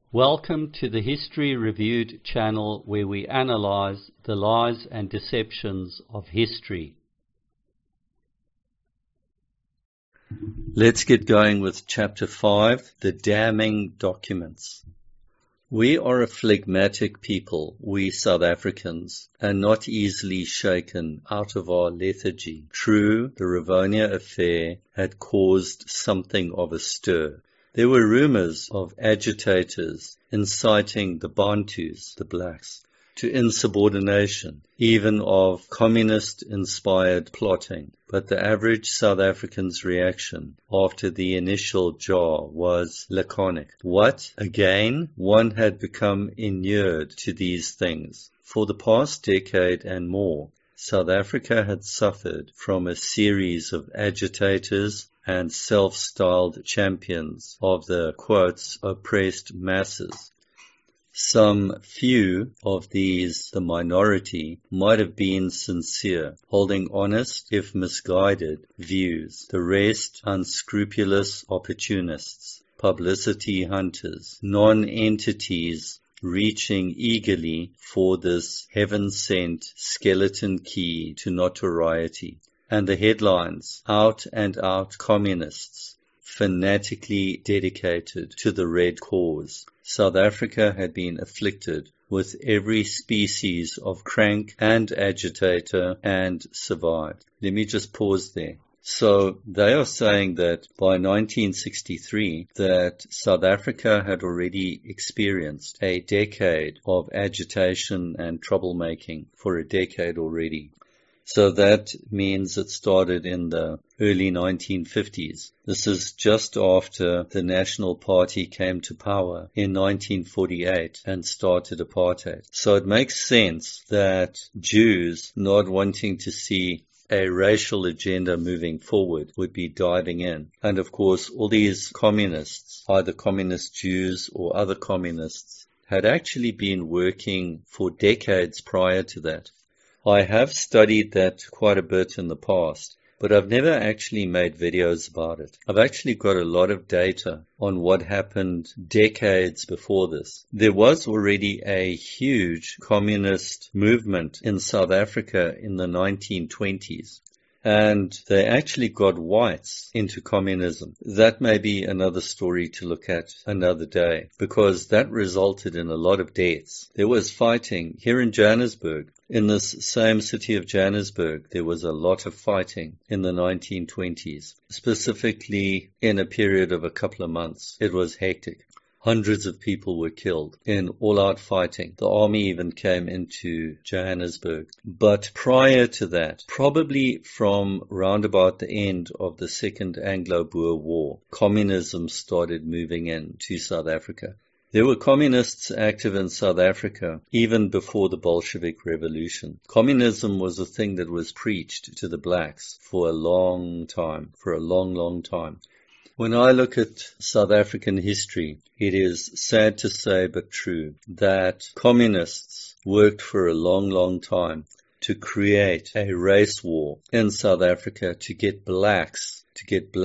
Welcome to the History Reviewed channel, where we analyze the lies and deceptions of history. Let's get going with Chapter 5, The Damning Documents. We are a phlegmatic people, we South Africans, and not easily shaken out of our lethargy. True, the Rivonia affair had caused something of a stir. There were rumors of agitators inciting the Bantus, the blacks, to insubordination, even of communist-inspired plotting. But the average South African's reaction after the initial jar was laconic. What? Again? One had become inured to these things. For the past decade and more, South Africa had suffered from a series of agitators and self-styled champions of the, quotes, oppressed masses. Some few of these, the minority, might have been sincere, holding honest, if misguided, views. The rest, unscrupulous opportunists, publicity hunters, non-entities reaching eagerly for this heaven-sent skeleton key to notoriety. And the headlines, out-and-out communists, fanatically dedicated to the red cause. South Africa had been afflicted with every species of crank and agitator and survived. Let me just pause there. So they are saying that by 1963 that South Africa had already experienced a decade of agitation and troublemaking for a decade already. So that means it started in the early 1950s. This is just after the National Party came to power in 1948 and started apartheid. So it makes sense that Jews not wanting to see a racial agenda moving forward would be diving in. And of course, all these communists, either communist Jews or other communists, had actually been working for decades prior to that. I have studied that quite a bit in the past, but I've never actually made videos about it. I've actually got a lot of data on what happened decades before this. There was already a huge communist movement in South Africa in the 1920s. And they actually got whites into communism. That may be another story to look at another day, because that resulted in a lot of deaths. There was fighting here in Johannesburg. In this same city of Johannesburg, there was a lot of fighting in the 1920s, specifically in a period of a couple of months. It was hectic. Hundreds of people were killed in all-out fighting. The army even came into Johannesburg. But prior to that, probably from round about the end of the Second Anglo-Boer War, communism started moving into South Africa. There were communists active in South Africa even before the Bolshevik Revolution. Communism was a thing that was preached to the blacks for a long time, long time. When I look at South African history, it is sad to say but true that communists worked for a long time to create a race war in South Africa to get blacks to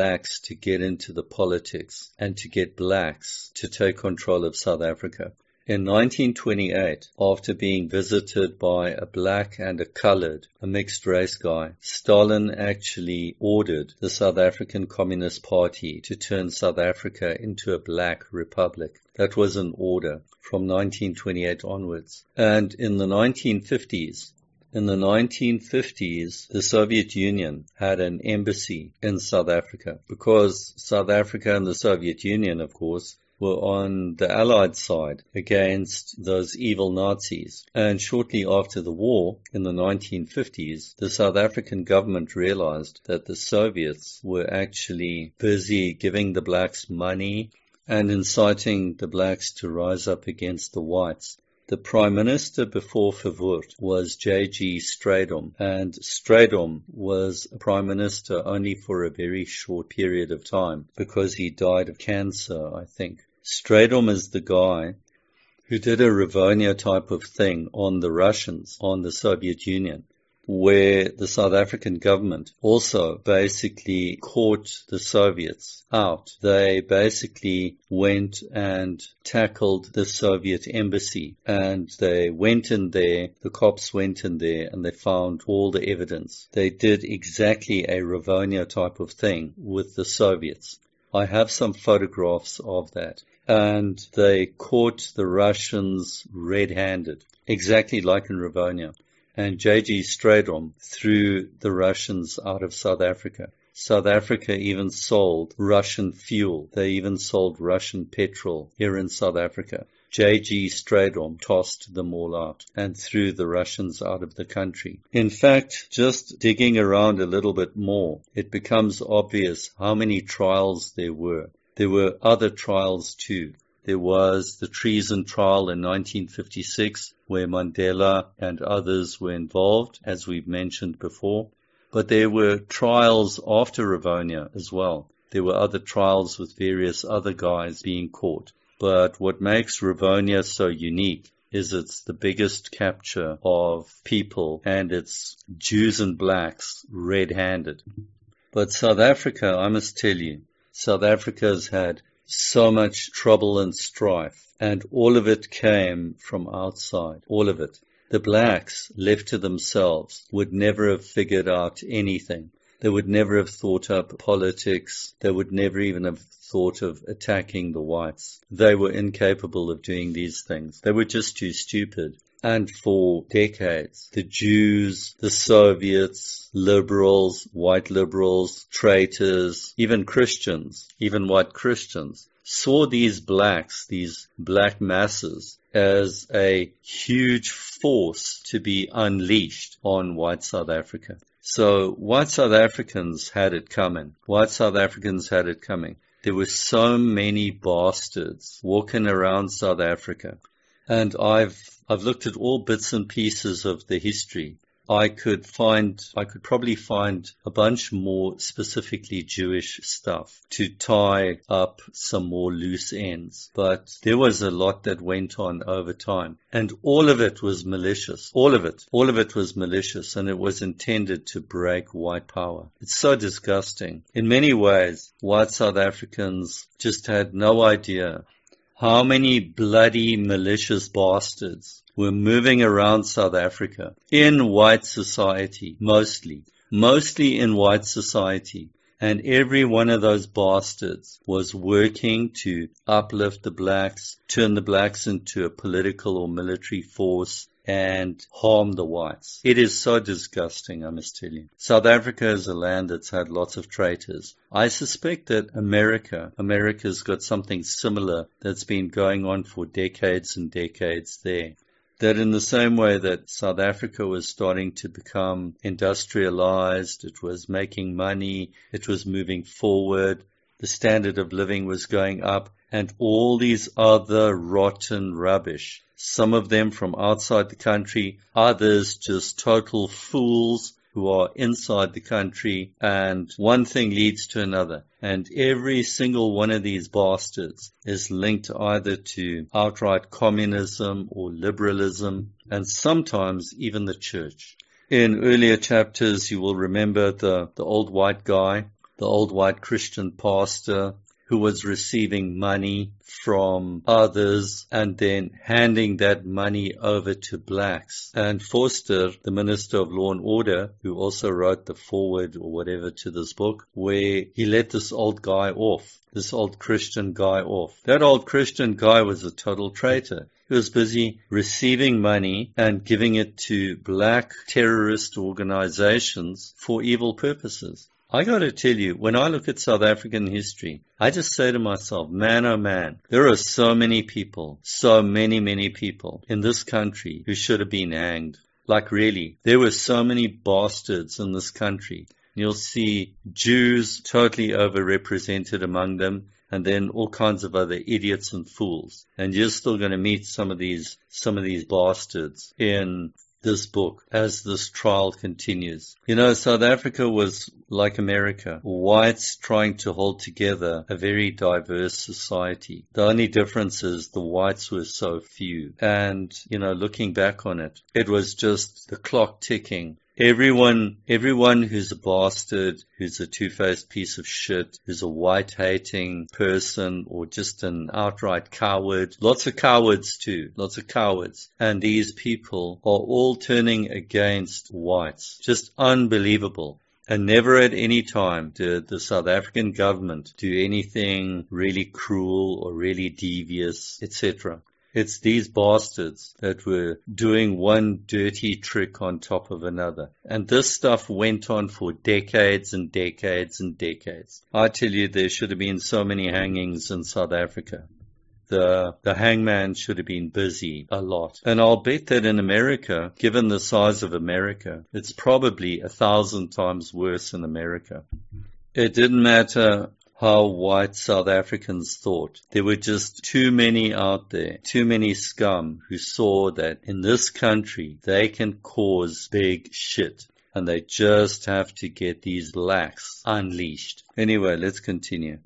get into the politics and to get blacks to take control of South Africa. In 1928, after being visited by a black and a colored, a mixed-race guy, Stalin actually ordered the South African Communist Party to turn South Africa into a black republic. That was an order from 1928 onwards. And in the 1950s, the Soviet Union had an embassy in South Africa, because South Africa and the Soviet Union, of course, were on the Allied side against those evil Nazis. And shortly after the war, in the 1950s, the South African government realized that the Soviets were actually busy giving the blacks money and inciting the blacks to rise up against the whites. The Prime Minister before Verwoerd was J.G. Strydom, and Strydom was a Prime Minister only for a very short period of time because he died of cancer, I think. Strydom is the guy who did a Rivonia type of thing on the Russians, on the Soviet Union. where the South African government also basically caught the Soviets out. They basically went and tackled the Soviet embassy, and they went in there, the cops went in there, and they found all the evidence. They did exactly a Rivonia type of thing with the Soviets. I have some photographs of that. And they caught the Russians red-handed, exactly like in Rivonia. And J.G. Stradom threw the Russians out of South Africa. South Africa even sold Russian fuel. They even sold Russian petrol here in South Africa. J.G. Stradom tossed them all out and threw the Russians out of the country. In fact, just digging around a little bit more, it becomes obvious how many trials there were. There were other trials too. There was the treason trial in 1956 where Mandela and others were involved, as we've mentioned before. But there were trials after Rivonia as well. There were other trials with various other guys being caught. But what makes Rivonia so unique is it's the biggest capture of people, and it's Jews and blacks red-handed. But South Africa, I must tell you, South Africa's had so much trouble and strife, and all of it came from outside, all of it. The blacks, left to themselves, would never have figured out anything. They would never have thought up politics. They would never even have thought of attacking the whites. They were incapable of doing these things. They were just too stupid. And for decades, the Jews, the Soviets, liberals, white liberals, traitors, even Christians, even white Christians, saw these blacks, these black masses, as a huge force to be unleashed on white South Africa. So white South Africans had it coming. White South Africans had it coming. There were so many bastards walking around South Africa. And I've looked at all bits and pieces of the history. I could probably find a bunch more specifically Jewish stuff to tie up some more loose ends. But there was a lot that went on over time. And all of it was malicious. All of it was malicious, and it was intended to break white power. It's so disgusting. In many ways, white South Africans just had no idea how many bloody malicious bastards were moving around South Africa in white society, mostly in white society. And every one of those bastards was working to uplift the blacks, turn the blacks into a political or military force, and harm the whites. It is so disgusting, I must tell you. South Africa is a land that's had lots of traitors. I suspect that America's got something similar that's been going on for decades and decades there. That in the same way that South Africa was starting to become industrialized, it was making money, it was moving forward, the standard of living was going up, and all these other rotten rubbish, some of them from outside the country, others just total fools who are inside the country, and one thing leads to another. And every single one of these bastards is linked either to outright communism or liberalism, and sometimes even the church. In earlier chapters, you will remember the old white guy, the old white Christian pastor, who was receiving money from others and then handing that money over to blacks. And Forster, the Minister of Law and Order, who also wrote the foreword or whatever to this book, where he let this old guy off, this old Christian guy off. That old Christian guy was a total traitor. He was busy receiving money and giving it to black terrorist organizations for evil purposes. I got to tell you, when I look at South African history, I just say to myself, man, oh man, there are so many people, so many people in this country who should have been hanged. Like really, there were so many bastards in this country. You'll see Jews totally overrepresented among them, and then all kinds of other idiots and fools. And you're still going to meet some of these bastards in this book as this trial continues. You know, South Africa was like America, whites trying to hold together a very diverse society. The only difference is the whites were so few. And, you know, looking back on it, it was just the clock ticking. Everyone who's a bastard, who's a two-faced piece of shit, who's a white-hating person, or just an outright coward. Lots of cowards too. Lots of cowards. And these people are all turning against whites. Just unbelievable. And never at any time did the South African government do anything really cruel or really devious, etc. It's these bastards that were doing one dirty trick on top of another. And this stuff went on for decades and decades and decades. I tell you, there should have been so many hangings in South Africa. The hangman should have been busy a lot. And I'll bet that in America, given the size of America, it's probably 1,000 times worse in America. It didn't matter how white South Africans thought. There were just too many out there, too many scum who saw that in this country they can cause big shit. And they just have to get these blacks unleashed. Anyway, let's continue.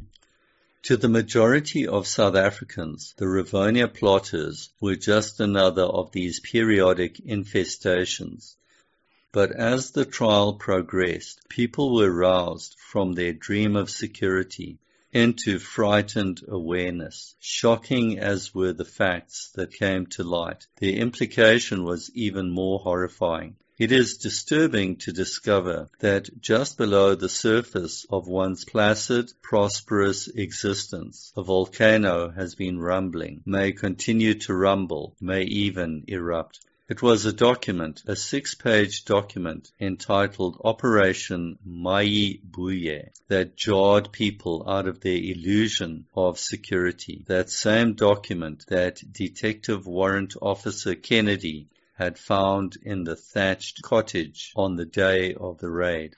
To the majority of South Africans, the Rivonia plotters were just another of these periodic infestations. But as the trial progressed, people were roused from their dream of security into frightened awareness. Shocking as were the facts that came to light, the implication was even more horrifying. It is disturbing to discover that just below the surface of one's placid, prosperous existence, a volcano has been rumbling, may continue to rumble, may even erupt. It was a document, a 6-page document entitled Operation Mayibuye, that jarred people out of their illusion of security. That same document that Detective Warrant Officer Kennedy had found in the thatched cottage on the day of the raid.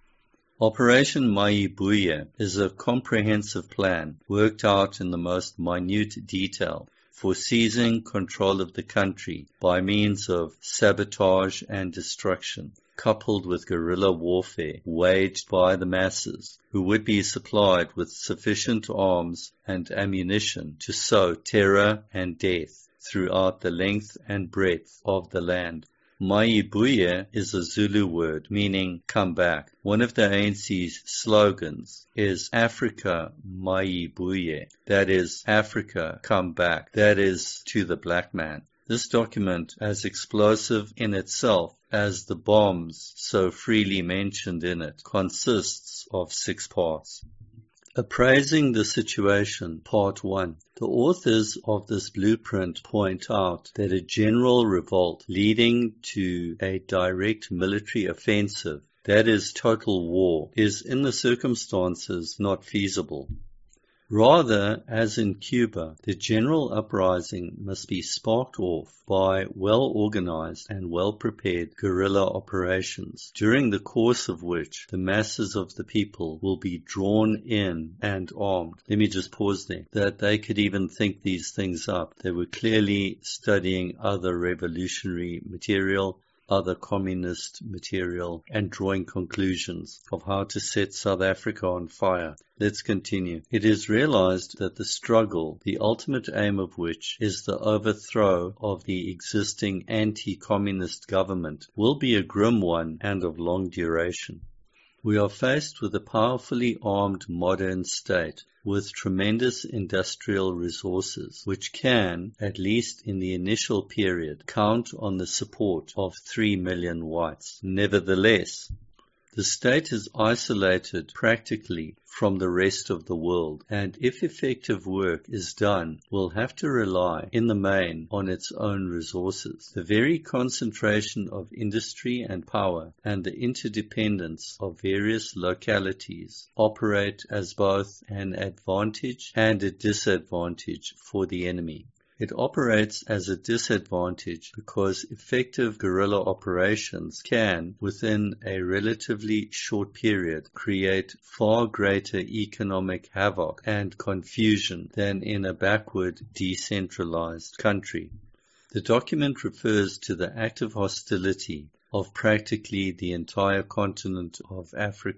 Operation Mayibuye is a comprehensive plan worked out in the most minute detail for seizing control of the country by means of sabotage and destruction, coupled with guerrilla warfare waged by the masses, who would be supplied with sufficient arms and ammunition to sow terror and death throughout the length and breadth of the land. Mayibuye is a Zulu word meaning come back. One of the ANC's slogans is Africa Mayibuye, that is, Africa come back, that is, to the black man. This document, as explosive in itself as the bombs so freely mentioned in it, consists of 6 parts. Appraising the situation, Part 1. The authors of this blueprint point out that a general revolt leading to a direct military offensive, that is total war, is in the circumstances not feasible. Rather, as in Cuba, the general uprising must be sparked off by well-organized and well-prepared guerrilla operations, during the course of which the masses of the people will be drawn in and armed. Let me just pause there. That they could even think these things up. They were clearly studying other revolutionary material, other communist material, and drawing conclusions of how to set South Africa on fire. Let's continue. It is realized that the struggle, the ultimate aim of which is the overthrow of the existing anti-communist government, will be a grim one and of long duration. We are faced with a powerfully armed modern state with tremendous industrial resources, which can, at least in the initial period, count on the support of 3 million whites. Nevertheless, the state is isolated practically from the rest of the world, and if effective work is done, will have to rely, in the main, on its own resources. The very concentration of industry and power and the interdependence of various localities operate as both an advantage and a disadvantage for the enemy. It operates as a disadvantage because effective guerrilla operations can, within a relatively short period, create far greater economic havoc and confusion than in a backward, decentralized country. The document refers to the active hostility of practically the entire continent of Africa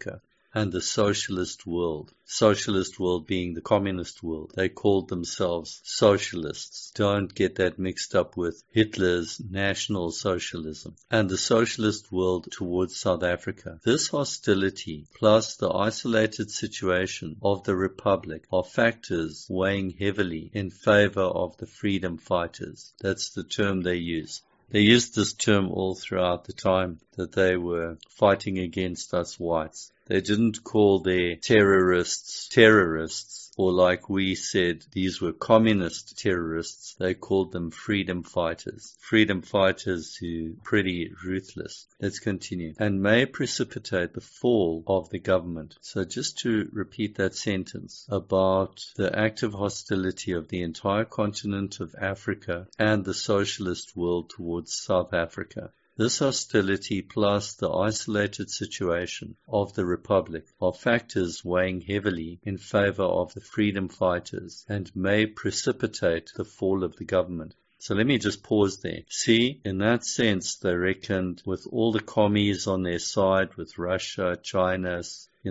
and the socialist world. Socialist world being the communist world. They called themselves socialists. Don't get that mixed up with Hitler's National Socialism. And the socialist world towards South Africa. This hostility plus the isolated situation of the Republic are factors weighing heavily in favor of the freedom fighters. That's the term they use. They used this term all throughout the time that they were fighting against us whites. They didn't call their terrorists, or like we said, these were communist terrorists. They called them freedom fighters. Freedom fighters who are pretty ruthless. Let's continue. And may precipitate the fall of the government. So just to repeat that sentence about the active hostility of the entire continent of Africa and the socialist world towards South Africa. This hostility plus the isolated situation of the Republic are factors weighing heavily in favor of the freedom fighters and may precipitate the fall of the government. So let me just pause there. See, in that sense, they reckoned with all the commies on their side, with Russia, China,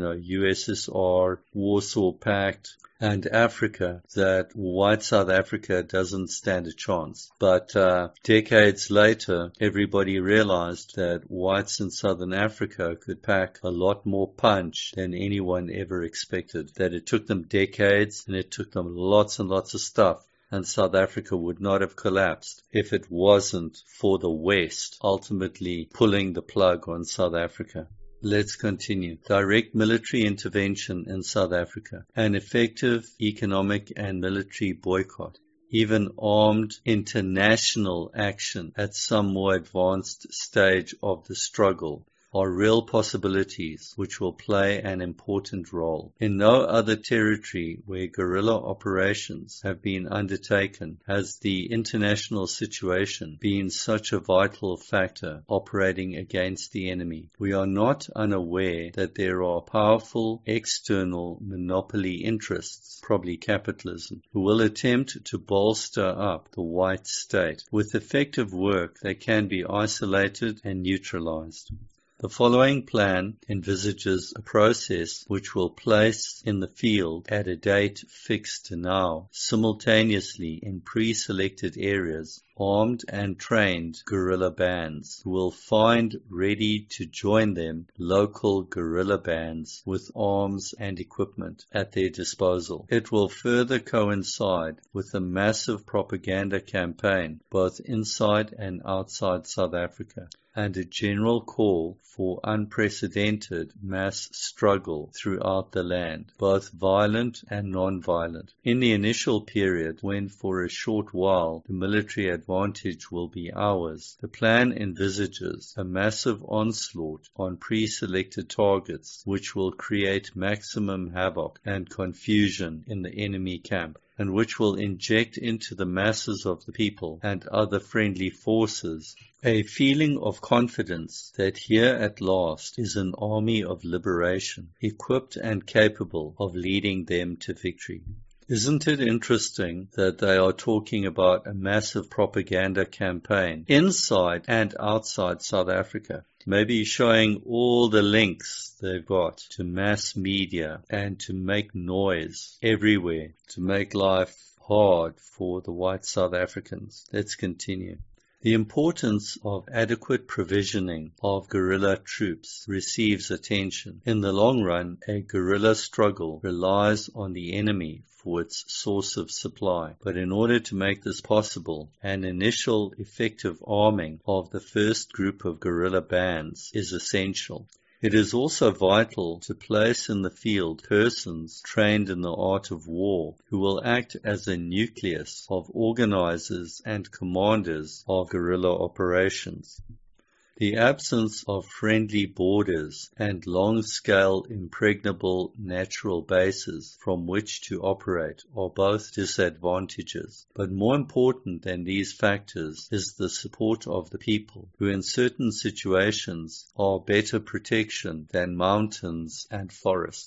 USSR, Warsaw Pact, and Africa, that white South Africa doesn't stand a chance. But decades later, everybody realized that whites in Southern Africa could pack a lot more punch than anyone ever expected. That it took them decades and it took them lots and lots of stuff. And South Africa would not have collapsed if it wasn't for the West ultimately pulling the plug on South Africa. Let's continue. Direct military intervention in South Africa. An effective economic and military boycott. Even armed international action at some more advanced stage of the struggle are real possibilities which will play an important role. In no other territory where guerrilla operations have been undertaken has the international situation been such a vital factor operating against the enemy. We are not unaware that there are powerful external monopoly interests, probably capitalism, who will attempt to bolster up the white state. With effective work, they can be isolated and neutralized. The following plan envisages a process which will place in the field at a date fixed now, simultaneously in pre-selected areas, armed and trained guerrilla bands who will find ready to join them local guerrilla bands with arms and equipment at their disposal. It will further coincide with a massive propaganda campaign both inside and outside South Africa, and a general call for unprecedented mass struggle throughout the land, both violent and non-violent. In the initial period, when for a short while the military advantage will be ours, the plan envisages a massive onslaught on pre-selected targets which will create maximum havoc and confusion in the enemy camp, and which will inject into the masses of the people and other friendly forces a feeling of confidence that here at last is an army of liberation, equipped and capable of leading them to victory. Isn't it interesting that they are talking about a massive propaganda campaign inside and outside South Africa? Maybe showing all the links they've got to mass media and to make noise everywhere, to make life hard for the white South Africans. Let's continue. The importance of adequate provisioning of guerrilla troops receives attention. In the long run, a guerrilla struggle relies on the enemy for its source of supply. But in order to make this possible, an initial effective arming of the first group of guerrilla bands is essential. It is also vital to place in the field persons trained in the art of war who will act as a nucleus of organizers and commanders of guerrilla operations. The absence of friendly borders and long-scale impregnable natural bases from which to operate are both disadvantages. But more important than these factors is the support of the people, who in certain situations are better protection than mountains and forests.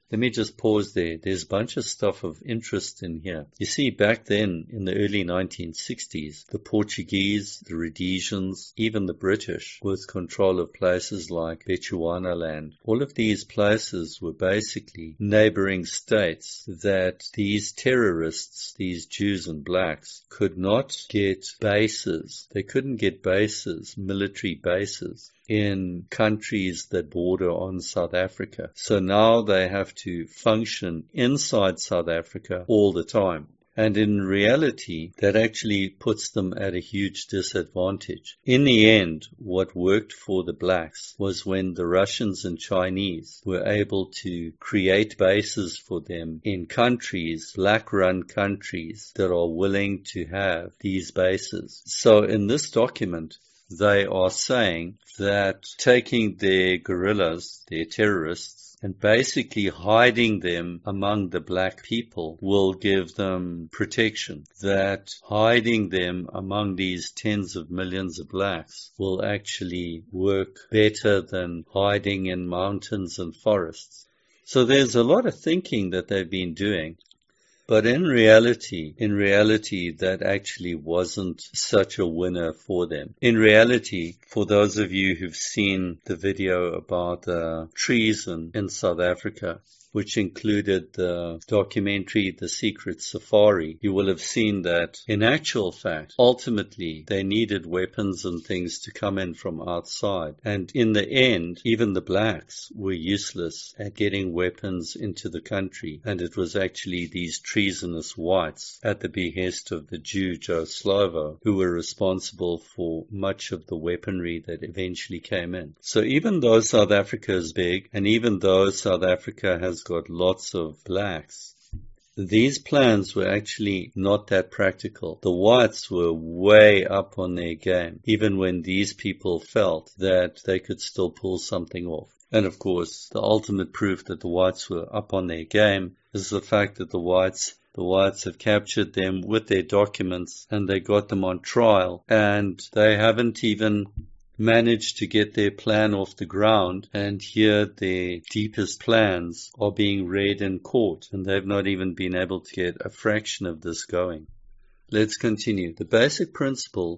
Let me just pause there. There's a bunch of stuff of interest in here. You see, back then, in the early 1960s, the Portuguese, the Rhodesians, even the British, with control of places like Bechuanaland, all of these places were basically neighboring states that these terrorists, these Jews and blacks, could not get bases. They couldn't get bases, military bases, in countries that border on South Africa. So now they have to function inside South Africa all the time. And in reality, that actually puts them at a huge disadvantage. In the end, what worked for the blacks was when the Russians and Chinese were able to create bases for them in countries, black-run countries, that are willing to have these bases. So in this document, they are saying that taking their guerrillas, their terrorists, and basically hiding them among the black people will give them protection. That hiding them among these tens of millions of blacks will actually work better than hiding in mountains and forests. So there's a lot of thinking that they've been doing. But in reality, that actually wasn't such a winner for them. In reality, for those of you who've seen the video about treason in South Africa, which included the documentary The Secret Safari, you will have seen that in actual fact, ultimately, they needed weapons and things to come in from outside. And in the end, even the blacks were useless at getting weapons into the country. And it was actually these treasonous whites, at the behest of the Jew Joe Slovo, who were responsible for much of the weaponry that eventually came in. So even though South Africa is big, and even though South Africa has got lots of blacks, these plans were actually not that practical. The whites were way up on their game, even when these people felt that they could still pull something off. And of course, the ultimate proof that the whites were up on their game is the fact that the whites have captured them with their documents, and they got them on trial, and they haven't even managed to get their plan off the ground, and here their deepest plans are being read in court, and they've not even been able to get a fraction of this going. Let's continue. The basic principle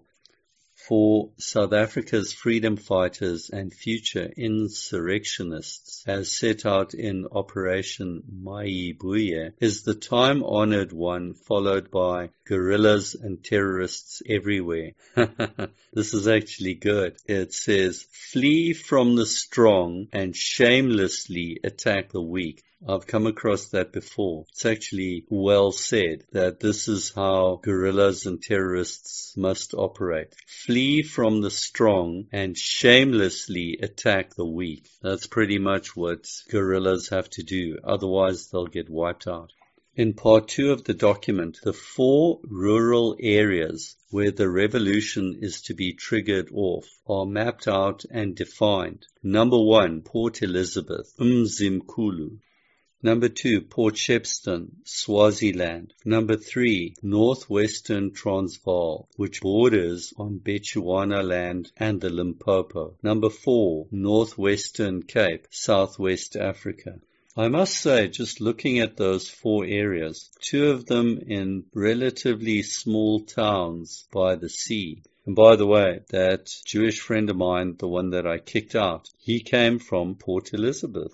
for South Africa's freedom fighters and future insurrectionists, as set out in Operation Mayibuye, is the time-honored one followed by guerrillas and terrorists everywhere. This is actually good. It says, flee from the strong and shamelessly attack the weak. I've come across that before. It's actually well said that this is how guerrillas and terrorists must operate. Flee from the strong and shamelessly attack the weak. That's pretty much what guerrillas have to do. Otherwise, they'll get wiped out. In part 2 of the document, the 4 rural areas where the revolution is to be triggered off are mapped out and defined. Number 1, Port Elizabeth, Umzimkhulu. Number 2, Port Shepstone, Swaziland. Number 3, Northwestern Transvaal, which borders on Bechuanaland and the Limpopo. Number 4, Northwestern Cape, Southwest Africa. I must say, just looking at those 4 areas, 2 of them in relatively small towns by the sea. And by the way, that Jewish friend of mine, the one that I kicked out, he came from Port Elizabeth.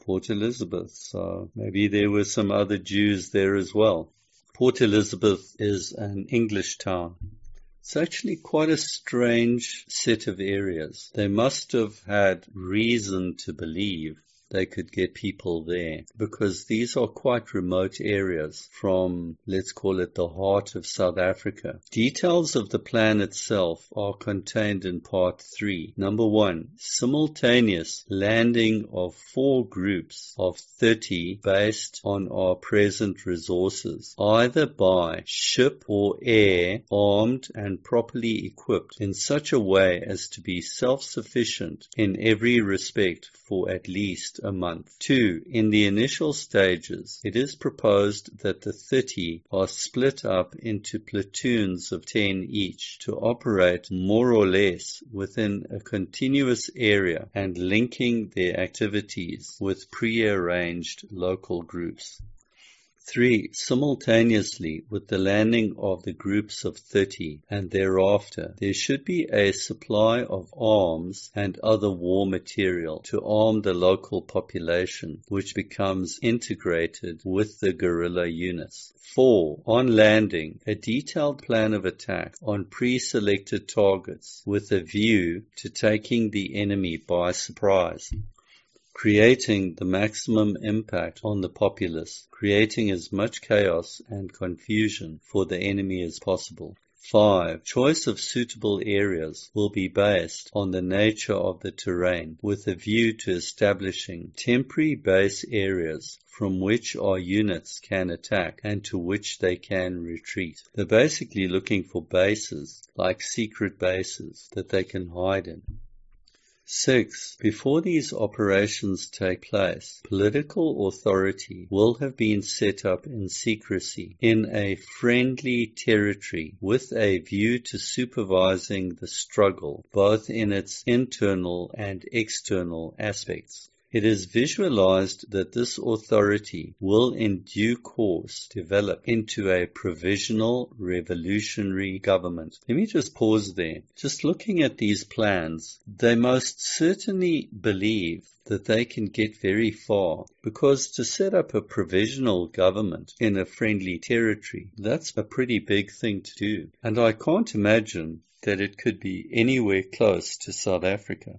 So maybe there were some other Jews there as well. Port Elizabeth is an English town. It's actually quite a strange set of areas. They must have had reason to believe they could get people there, because these are quite remote areas from, let's call it, the heart of South Africa. Details of the plan itself are contained in part 3. Number 1, simultaneous landing of 4 groups of 30 based on our present resources, either by ship or air, armed and properly equipped in such a way as to be self-sufficient in every respect for at least a month. 2. In the initial stages, it is proposed that the 30 are split up into platoons of 10 each to operate more or less within a continuous area and linking their activities with pre-arranged local groups. 3. Simultaneously with the landing of the groups of 30 and thereafter, there should be a supply of arms and other war material to arm the local population, which becomes integrated with the guerrilla units. 4. On landing, a detailed plan of attack on pre-selected targets with a view to taking the enemy by surprise, creating the maximum impact on the populace, creating as much chaos and confusion for the enemy as possible. 5. Choice of suitable areas will be based on the nature of the terrain, with a view to establishing temporary base areas from which our units can attack and to which they can retreat. They're basically looking for bases, like secret bases, that they can hide in. 6. Before these operations take place, political authority will have been set up in secrecy in a friendly territory with a view to supervising the struggle, both in its internal and external aspects. It is visualized that this authority will in due course develop into a provisional revolutionary government. Let me just pause there. Just looking at these plans, they most certainly believe that they can get very far, because to set up a provisional government in a friendly territory, that's a pretty big thing to do. And I can't imagine that it could be anywhere close to South Africa.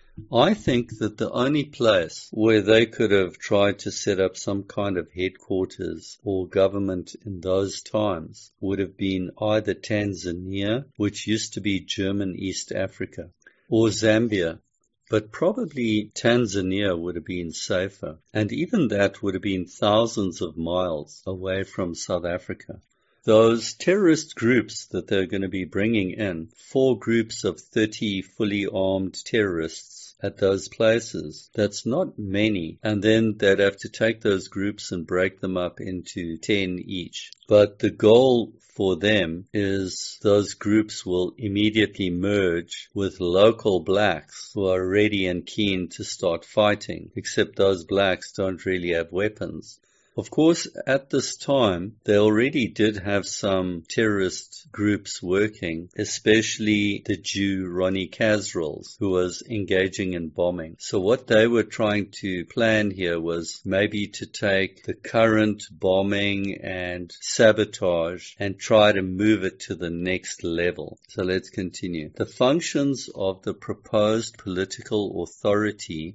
I think that the only place where they could have tried to set up some kind of headquarters or government in those times would have been either Tanzania, which used to be German East Africa, or Zambia. But probably Tanzania would have been safer, and even that would have been thousands of miles away from South Africa. Those terrorist groups that they're going to be bringing in, 4 groups of 30 fully armed terrorists at those places, that's not many, and then they'd have to take those groups and break them up into 10 each. But the goal for them is those groups will immediately merge with local blacks who are ready and keen to start fighting, except those blacks don't really have weapons. Of course, at this time, they already did have some terrorist groups working, especially the Jew Ronnie Kasrils, who was engaging in bombing. So what they were trying to plan here was maybe to take the current bombing and sabotage and try to move it to the next level. So let's continue. The functions of the proposed political authority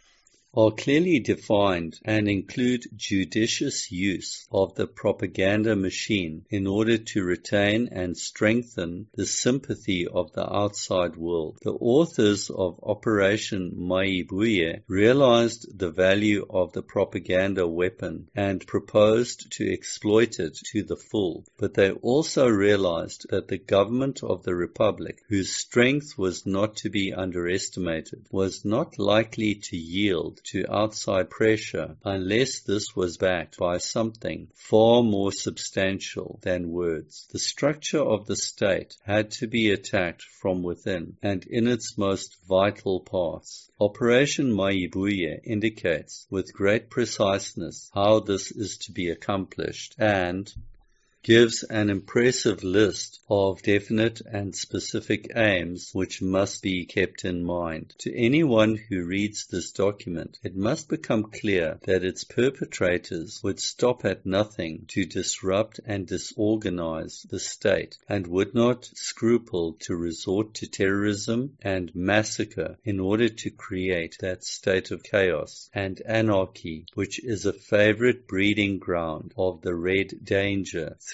are clearly defined and include judicious use of the propaganda machine in order to retain and strengthen the sympathy of the outside world. The authors of Operation Mayibuye realized the value of the propaganda weapon and proposed to exploit it to the full, but they also realized that the government of the Republic, whose strength was not to be underestimated, was not likely to yield to outside pressure unless this was backed by something far more substantial than words. The structure of the state had to be attacked from within and in its most vital parts. Operation Mayibuye indicates with great preciseness how this is to be accomplished and gives an impressive list of definite and specific aims which must be kept in mind. To anyone who reads this document, it must become clear that its perpetrators would stop at nothing to disrupt and disorganize the state and would not scruple to resort to terrorism and massacre in order to create that state of chaos and anarchy which is a favorite breeding ground of the Red Danger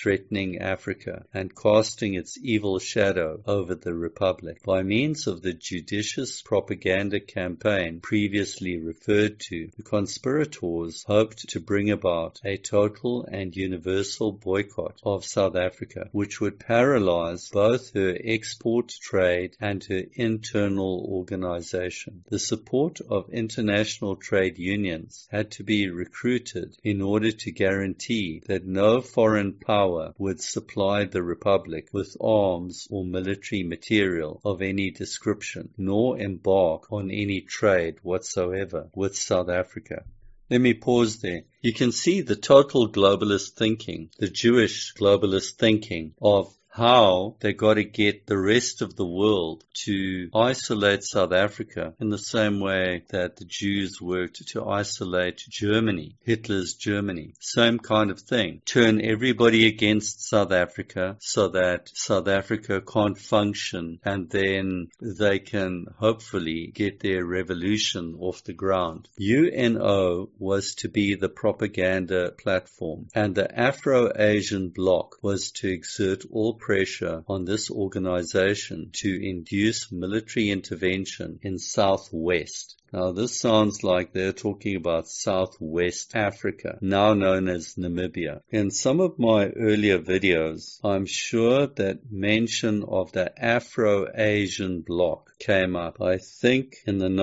threatening Africa and casting its evil shadow over the Republic. By means of the judicious propaganda campaign previously referred to, the conspirators hoped to bring about a total and universal boycott of South Africa, which would paralyze both her export trade and her internal organization. The support of international trade unions had to be recruited in order to guarantee that no foreign power would supply the Republic with arms or military material of any description, nor embark on any trade whatsoever with South Africa. Let me pause there. You can see the total globalist thinking, the Jewish globalist thinking of how they got to get the rest of the world to isolate South Africa in the same way that the Jews worked to isolate Germany, Hitler's Germany. Same kind of thing. Turn everybody against South Africa so that South Africa can't function, and then they can hopefully get their revolution off the ground. UNO was to be the propaganda platform, and the Afro-Asian Bloc was to exert all pressure on this organization to induce military intervention in Southwest. Now, this sounds like they're talking about Southwest Africa, now known as Namibia. In some of my earlier videos, I'm sure that mention of the Afro-Asian Bloc came up, I think, in the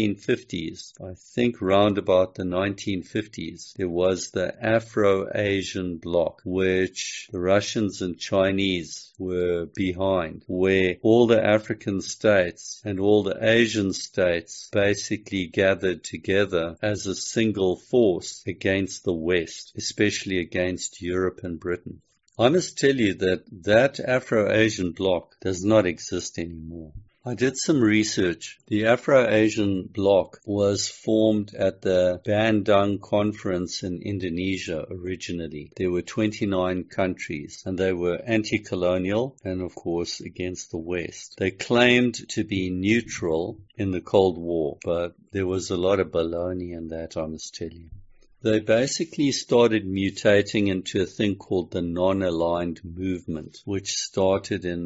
1950s. I think round about the 1950s, there was the Afro-Asian Bloc, which the Russians and Chinese were behind, where all the African states and all the Asian states basically gathered together as a single force against the West, especially against Europe and Britain. I must tell you that that Afro-Asian Bloc does not exist anymore. I did some research. The Afro-Asian Bloc was formed at the Bandung Conference in Indonesia originally. There were 29 countries, and they were anti-colonial and, of course, against the West. They claimed to be neutral in the Cold War, but there was a lot of baloney in that, I must tell you. They basically started mutating into a thing called the non-aligned movement, which started in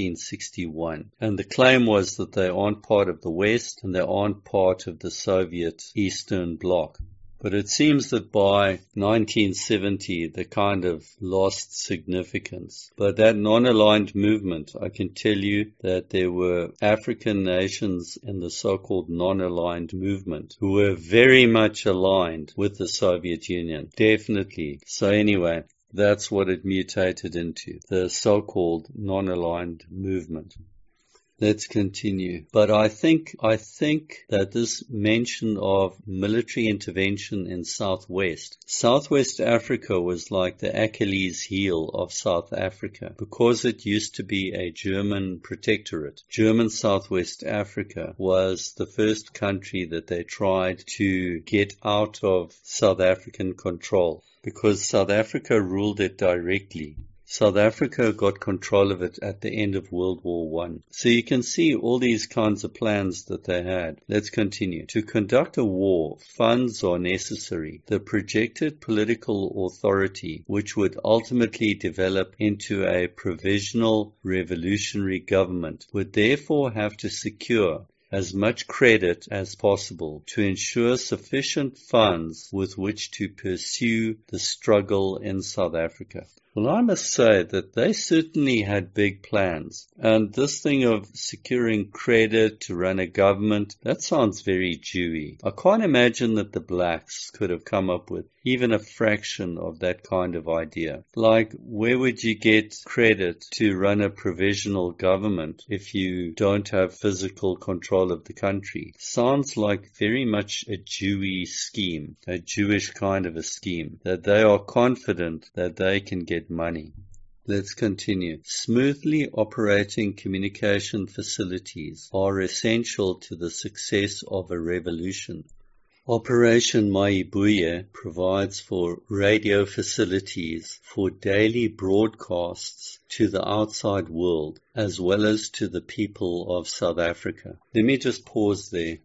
1961. And the claim was that they aren't part of the West and they aren't part of the Soviet Eastern Bloc. But it seems that by 1970, they kind of lost significance. But that non-aligned movement, I can tell you that there were African nations in the so-called non-aligned movement who were very much aligned with the Soviet Union. Definitely. So anyway, that's what it mutated into, the so-called non-aligned movement. Let's continue. But I think that this mention of military intervention in Southwest Africa was like the Achilles heel of South Africa because it used to be a German protectorate. German Southwest Africa was the first country that they tried to get out of South African control because South Africa ruled it directly. South Africa got control of it at the end of World War I. So you can see all these kinds of plans that they had. Let's continue. To conduct a war, funds are necessary. The projected political authority, which would ultimately develop into a provisional revolutionary government, would therefore have to secure as much credit as possible to ensure sufficient funds with which to pursue the struggle in South Africa. Well, I must say that they certainly had big plans. And this thing of securing credit to run a government, that sounds very Jewy. I can't imagine that the blacks could have come up with even a fraction of that kind of idea. Like, where would you get credit to run a provisional government if you don't have physical control of the country? Sounds like very much a Jewy scheme, a Jewish kind of a scheme, that they are confident that they can get money. Let's continue. Smoothly operating communication facilities are essential to the success of a revolution. Operation Maibuye provides for radio facilities for daily broadcasts to the outside world as well as to the people of South Africa. Let me just pause there.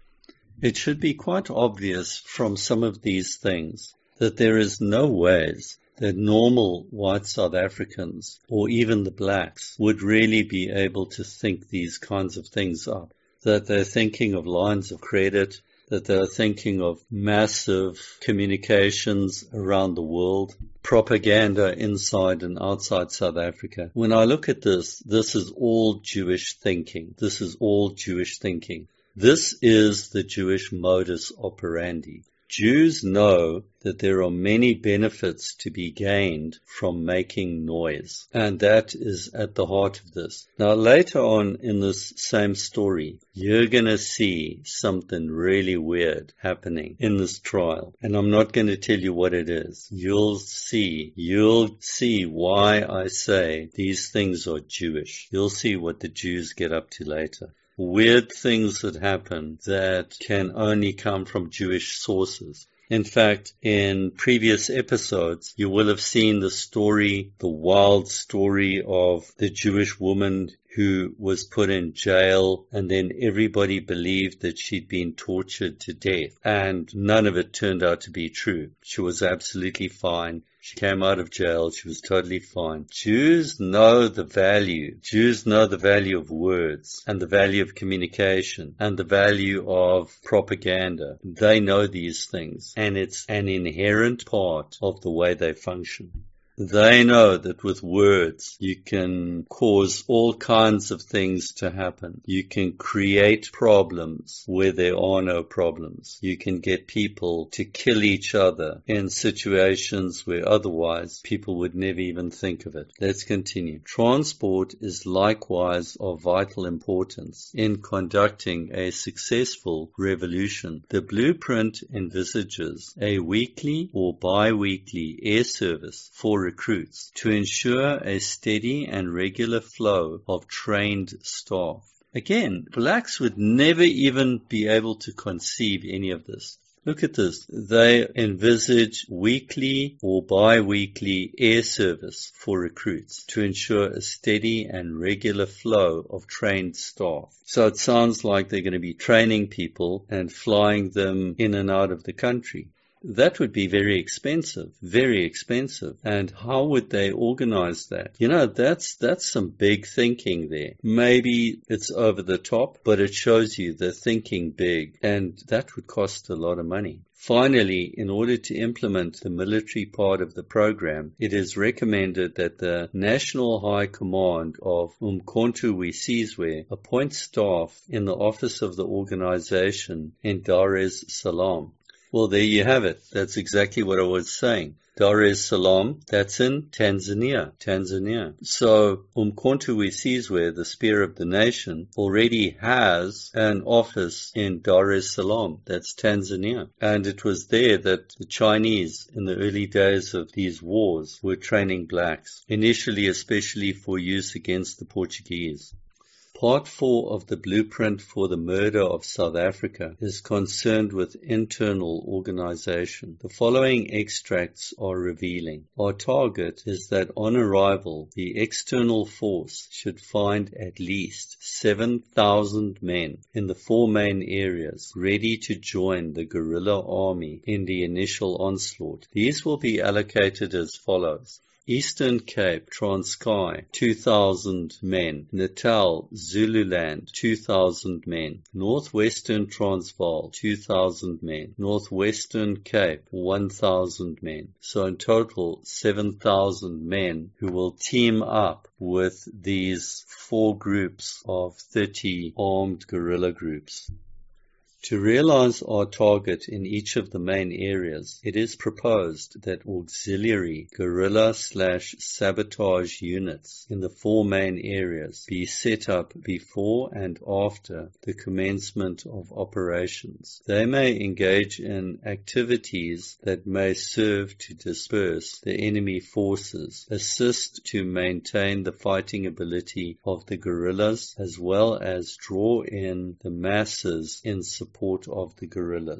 It should be quite obvious from some of these things that there is no ways that normal white South Africans, or even the blacks, would really be able to think these kinds of things up. That they're thinking of lines of credit, that they're thinking of massive communications around the world, propaganda inside and outside South Africa. When I look at this is all Jewish thinking. This is all Jewish thinking. This is the Jewish modus operandi. Jews know that there are many benefits to be gained from making noise, and that is at the heart of this. Now, later on in this same story, you're going to see something really weird happening in this trial, and I'm not going to tell you what it is. You'll see why I say these things are Jewish. You'll see what the Jews get up to later. Weird things that happen that can only come from Jewish sources. In fact, in previous episodes, you will have seen the wild story of the Jewish woman who was put in jail, and then everybody believed that she'd been tortured to death, and none of it turned out to be true. She was absolutely fine. She came out of jail. She was totally fine. Jews know the value. Jews know the value of words and the value of communication and the value of propaganda. They know these things, and it's an inherent part of the way they function. They know that with words you can cause all kinds of things to happen. You can create problems where there are no problems. You can get people to kill each other in situations where otherwise people would never even think of it. Let's continue. Transport is likewise of vital importance in conducting a successful revolution. The blueprint envisages a weekly or bi-weekly air service for recruits to ensure a steady and regular flow of trained staff. Again, blacks would never even be able to conceive any of this. Look at this. They envisage weekly or bi-weekly air service for recruits to ensure a steady and regular flow of trained staff. So it sounds like they're going to be training people and flying them in and out of the country. That would be very expensive, very expensive. And how would they organize that? You know, that's some big thinking there. Maybe it's over the top, but it shows you they're thinking big, and that would cost a lot of money. Finally, in order to implement the military part of the program, it is recommended that the National High Command of Umkhonto we Sizwe appoint staff in the office of the organization in Dar es Salaam. Well, there you have it. That's exactly what I was saying. Dar es Salaam, that's in Tanzania. So Umkhonto we Sizwe, the Spear of the Nation, already has an office in Dar es Salaam. That's Tanzania. And it was there that the Chinese, in the early days of these wars, were training blacks, initially especially for use against the Portuguese. Part 4 of the blueprint for the murder of South Africa is concerned with internal organization. The following extracts are revealing. Our target is that on arrival, the external force should find at least 7,000 men in the 4 main areas ready to join the guerrilla army in the initial onslaught. These will be allocated as follows. Eastern Cape, Transkei, 2,000 men. Natal, Zululand, 2,000 men. Northwestern Transvaal, 2,000 men. Northwestern Cape, 1,000 men. So in total, 7,000 men who will team up with these 4 groups of 30 armed guerrilla groups. To realize our target in each of the main areas, it is proposed that auxiliary guerrilla/sabotage units in the 4 main areas be set up before and after the commencement of operations. They may engage in activities that may serve to disperse the enemy forces, assist to maintain the fighting ability of the guerrillas, as well as draw in the masses in support of the guerrillas.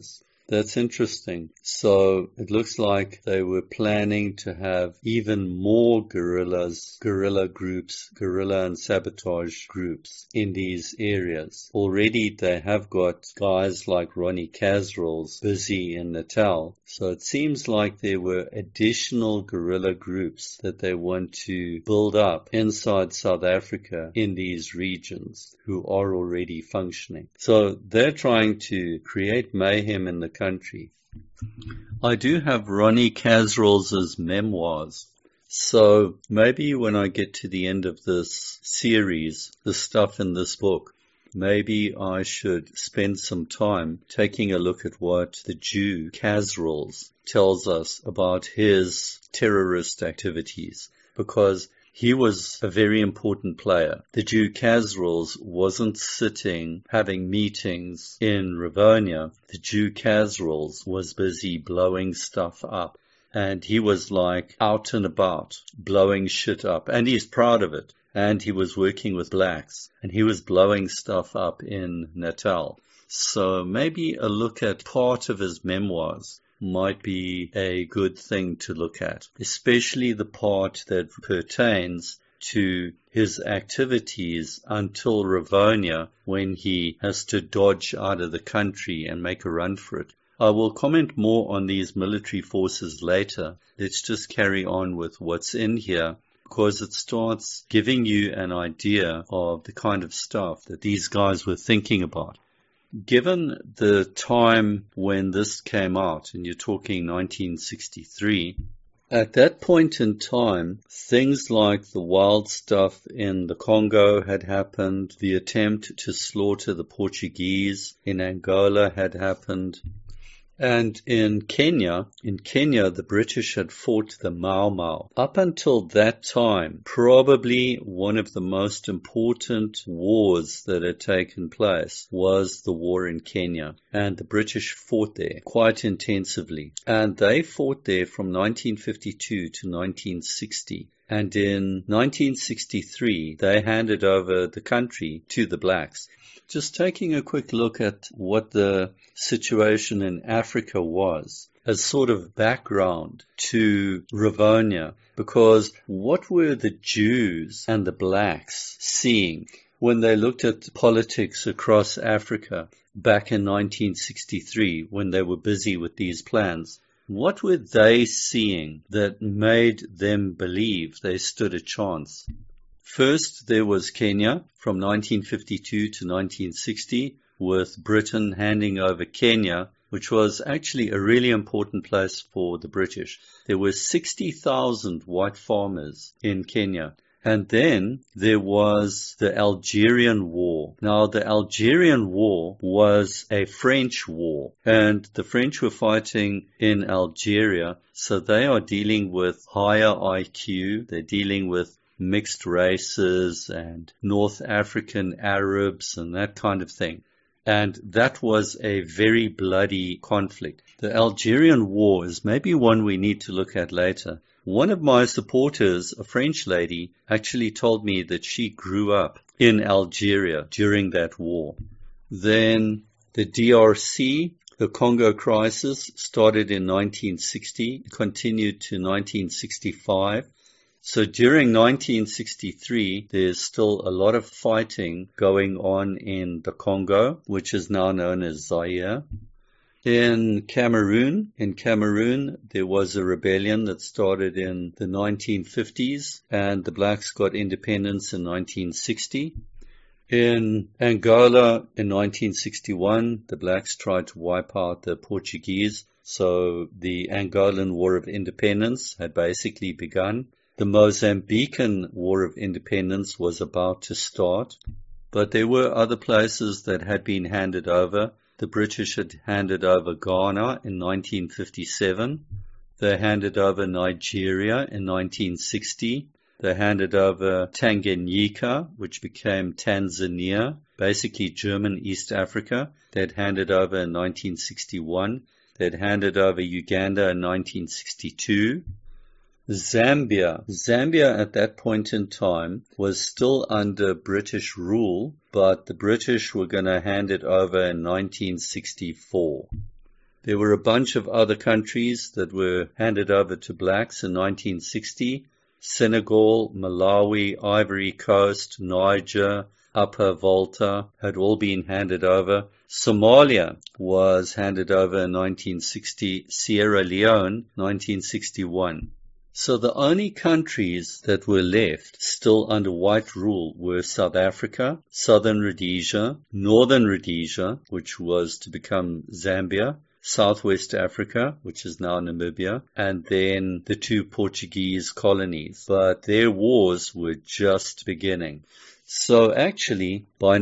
That's interesting. So it looks like they were planning to have even more guerrilla groups, guerrilla and sabotage groups in these areas. Already they have got guys like Ronnie Kasrils busy in Natal. So it seems like there were additional guerrilla groups that they want to build up inside South Africa in these regions who are already functioning. So they're trying to create mayhem in the country. I do have Ronnie Kasrils' memoirs. So maybe when I get to the end of this series, the stuff in this book, maybe I should spend some time taking a look at what the Jew Kasrils tells us about his terrorist activities, because he was a very important player. The Jew Kasrils wasn't sitting having meetings in Rivonia. The Jew Kasrils was busy blowing stuff up. And he was like out and about, blowing shit up. And he's proud of it. And he was working with blacks. And he was blowing stuff up in Natal. So maybe a look at part of his memoirs might be a good thing to look at, especially the part that pertains to his activities until Rivonia, when he has to dodge out of the country and make a run for it. I will comment more on these military forces later. Let's just carry on with what's in here, because it starts giving you an idea of the kind of stuff that these guys were thinking about. Given the time when this came out, and you're talking 1963, at that point in time, things like the wild stuff in the Congo had happened, the attempt to slaughter the Portuguese in Angola had happened, and in Kenya, the British had fought the Mau Mau. Up until that time, probably one of the most important wars that had taken place was the war in Kenya. And the British fought there quite intensively. And they fought there from 1952 to 1960. And in 1963, they handed over the country to the blacks. Just taking a quick look at what the situation in Africa was as sort of background to Rivonia, because what were the Jews and the blacks seeing when they looked at politics across Africa back in 1963 when they were busy with these plans? What were they seeing that made them believe they stood a chance? First, there was Kenya from 1952 to 1960, with Britain handing over Kenya, which was actually a really important place for the British. There were 60,000 white farmers in Kenya. And then there was the Algerian War. Now, the Algerian War was a French war, and the French were fighting in Algeria, so they are dealing with higher IQ. They're dealing with mixed races and North African Arabs and that kind of thing. And that was a very bloody conflict. The Algerian War is maybe one we need to look at later. One of my supporters, a French lady, actually told me that she grew up in Algeria during that war. Then the DRC, the Congo crisis, started in 1960, continued to 1965. So during 1963, there's still a lot of fighting going on in the Congo, which is now known as Zaire. In Cameroon, there was a rebellion that started in the 1950s, and the blacks got independence in 1960. In Angola, in 1961, the blacks tried to wipe out the Portuguese, so the Angolan War of Independence had basically begun. The Mozambican War of Independence was about to start, but there were other places that had been handed over. The British had handed over Ghana in 1957. They handed over Nigeria in 1960. They handed over Tanganyika, which became Tanzania, basically German East Africa. They'd handed over in 1961. They'd handed over Uganda in 1962. Zambia at that point in time was still under British rule, but the British were going to hand it over in 1964. There were a bunch of other countries that were handed over to blacks in 1960. Senegal, Malawi, Ivory Coast, Niger, Upper Volta had all been handed over. Somalia was handed over in 1960. Sierra Leone, 1961. So the only countries that were left still under white rule were South Africa, Southern Rhodesia, Northern Rhodesia, which was to become Zambia, Southwest Africa, which is now Namibia, and then the 2 Portuguese colonies. But their wars were just beginning. So actually, by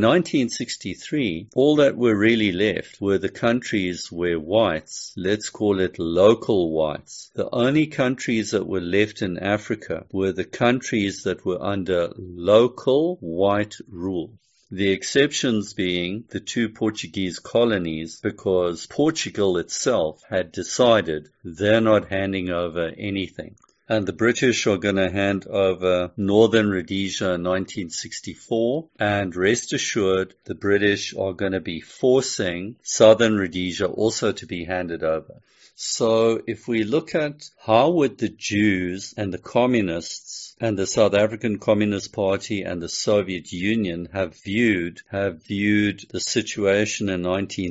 1963, all that were really left were the countries where whites, let's call it local whites, the only countries that were left in Africa were the countries that were under local white rule. The exceptions being the 2 Portuguese colonies, because Portugal itself had decided they're not handing over anything. And the British are going to hand over Northern Rhodesia in 1964. And rest assured, the British are going to be forcing Southern Rhodesia also to be handed over. So if we look at how would the Jews and the communists and the South African Communist Party and the Soviet Union have viewed the situation in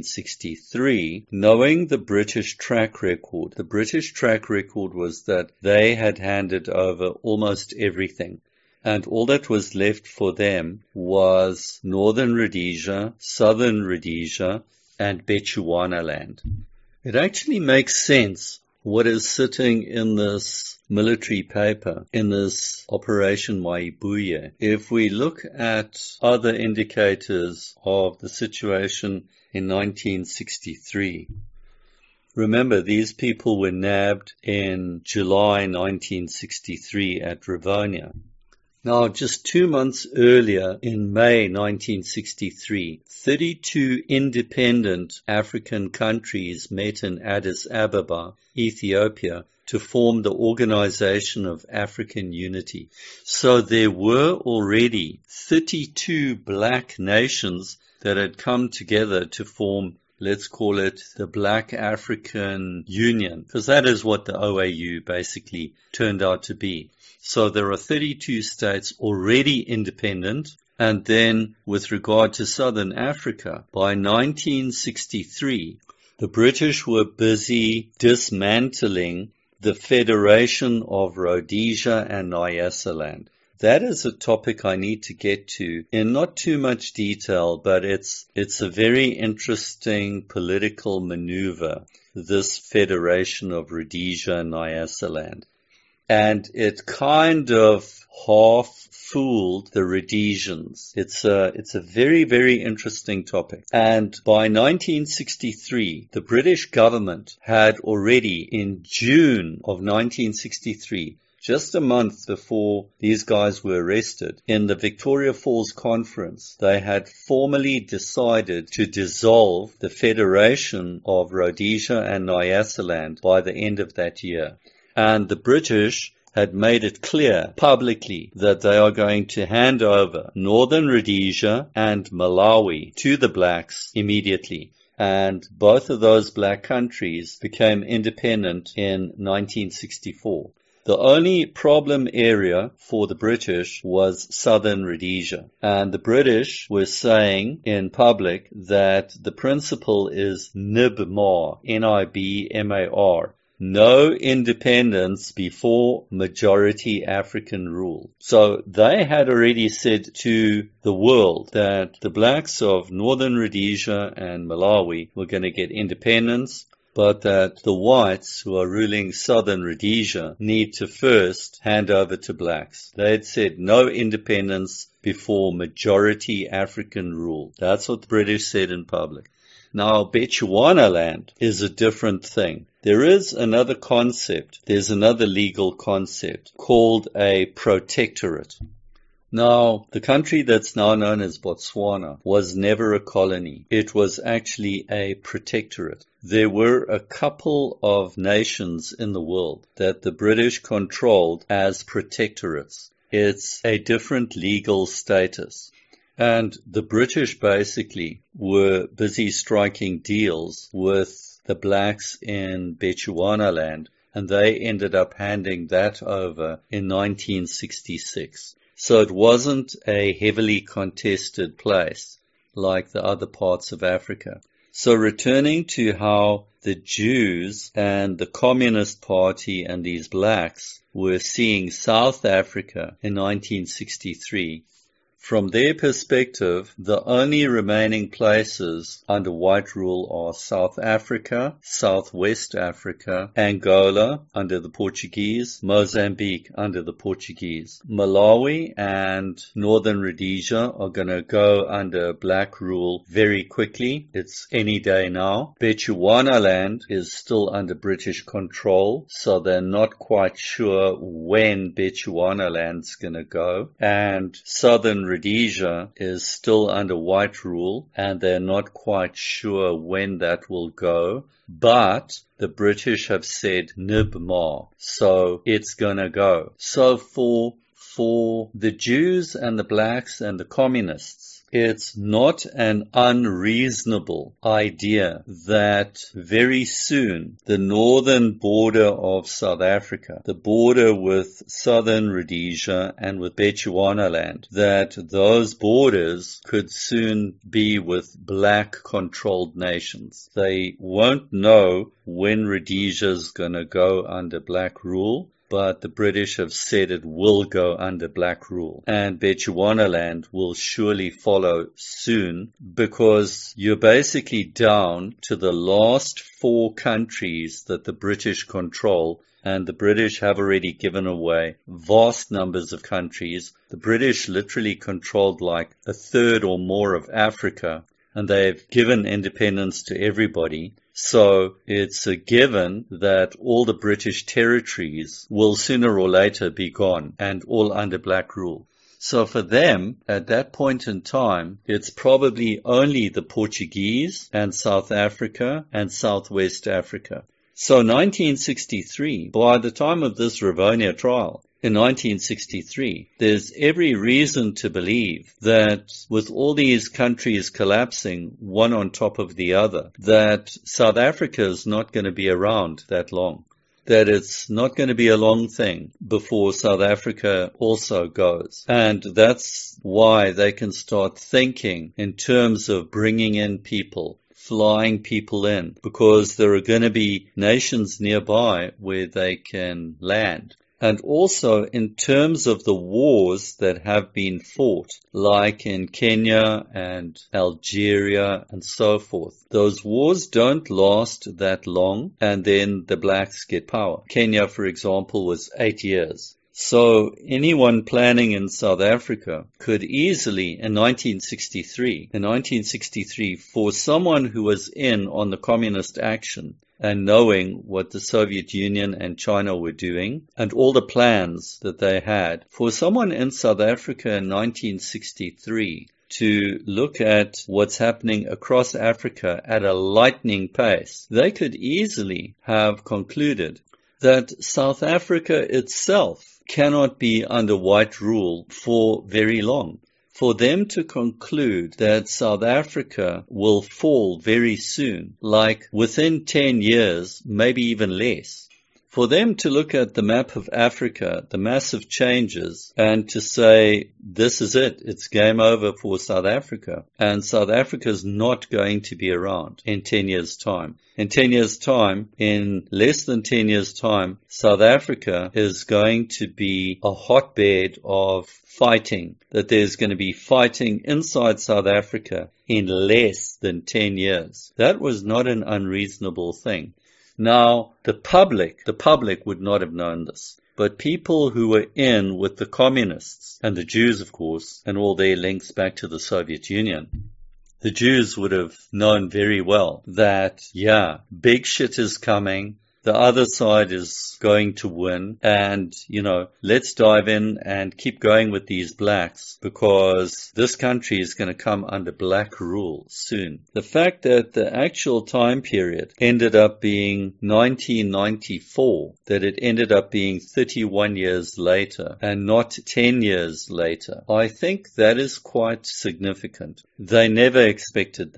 1963, knowing the British track record. The British track record was that they had handed over almost everything. And all that was left for them was Northern Rhodesia, Southern Rhodesia, and Bechuanaland. It actually makes sense what is sitting in this military paper, in this Operation Maibuye. If we look at other indicators of the situation in 1963, remember these people were nabbed in July 1963 at Rivonia. Now, just 2 months earlier, in May 1963, 32 independent African countries met in Addis Ababa, Ethiopia, to form the Organization of African Unity. So there were already 32 black nations that had come together to form, let's call it the Black African Union, because that is what the OAU basically turned out to be. So there are 32 states already independent. And then with regard to Southern Africa, by 1963, the British were busy dismantling the Federation of Rhodesia and Nyasaland. That is a topic I need to get to in not too much detail, but it's a very interesting political maneuver, this Federation of Rhodesia and Nyasaland. And it kind of half fooled the Rhodesians. It's a very, very interesting topic. And by 1963, the British government had already, in June of 1963, just a month before these guys were arrested, in the Victoria Falls Conference, they had formally decided to dissolve the Federation of Rhodesia and Nyasaland by the end of that year. And the British had made it clear publicly that they are going to hand over Northern Rhodesia and Malawi to the blacks immediately. And both of those black countries became independent in 1964. The only problem area for the British was Southern Rhodesia. And the British were saying in public that the principle is NIBMAR, N-I-B-M-A-R. No independence before majority African rule. So they had already said to the world that the blacks of Northern Rhodesia and Malawi were going to get independence, but that the whites who are ruling Southern Rhodesia need to first hand over to blacks. They had said no independence before majority African rule. That's what the British said in public. Now, Bechuanaland is a different thing. There is another concept, there's another legal concept called a protectorate. Now, the country that's now known as Botswana was never a colony. It was actually a protectorate. There were a couple of nations in the world that the British controlled as protectorates. It's a different legal status. And the British basically were busy striking deals with the blacks in Bechuanaland, and they ended up handing that over in 1966. So it wasn't a heavily contested place like the other parts of Africa. So returning to how the Jews and the Communist Party and these blacks were seeing South Africa in 1963, from their perspective, the only remaining places under white rule are South Africa, Southwest Africa, Angola under the Portuguese, Mozambique under the Portuguese. Malawi and Northern Rhodesia are going to go under black rule very quickly. It's any day now. Bechuanaland is still under British control, so they're not quite sure when Bechuanaland's going to go. And Southern Rhodesia is still under white rule, and they're not quite sure when that will go, but the British have said Nibma, so it's gonna go. So for the Jews and the blacks and the communists, it's not an unreasonable idea that very soon the northern border of South Africa, the border with Southern Rhodesia and with Bechuanaland, that those borders could soon be with black-controlled nations. They won't know when Rhodesia's going to go under black rule, but the British have said it will go under black rule. And Bechuanaland will surely follow soon, because you're basically down to the last 4 countries that the British control, and the British have already given away vast numbers of countries. The British literally controlled like a third or more of Africa, and they've given independence to everybody. So it's a given that all the British territories will sooner or later be gone and all under black rule. So for them, at that point in time, it's probably only the Portuguese and South Africa and Southwest Africa. So 1963, by the time of this Rivonia trial, in 1963, there's every reason to believe that with all these countries collapsing one on top of the other, that South Africa is not going to be around that long, that it's not going to be a long thing before South Africa also goes. And that's why they can start thinking in terms of bringing in people, flying people in, because there are going to be nations nearby where they can land. And also in terms of the wars that have been fought, like in Kenya and Algeria and so forth. Those wars don't last that long, and then the blacks get power. Kenya, for example, was 8 years. So anyone planning in South Africa could easily, in 1963, for someone who was in on the communist action, and knowing what the Soviet Union and China were doing, and all the plans that they had, for someone in South Africa in 1963 to look at what's happening across Africa at a lightning pace, they could easily have concluded that South Africa itself cannot be under white rule for very long. For them to conclude that South Africa will fall very soon, like within 10 years, maybe even less. For them to look at the map of Africa, the massive changes, and to say, this is it, it's game over for South Africa, and South Africa is not going to be around in 10 years' time. In 10 years' time, in less than 10 years' time, South Africa is going to be a hotbed of fighting, that there's going to be fighting inside South Africa in less than 10 years. That was not an unreasonable thing. Now, the public would not have known this, but people who were in with the communists, and the Jews, of course, and all their links back to the Soviet Union, the Jews would have known very well that, yeah, big shit is coming. The other side is going to win, and, let's dive in and keep going with these blacks, because this country is going to come under black rule soon. The fact that the actual time period ended up being 1994, that it ended up being 31 years later and not 10 years later, I think that is quite significant. They never expected that.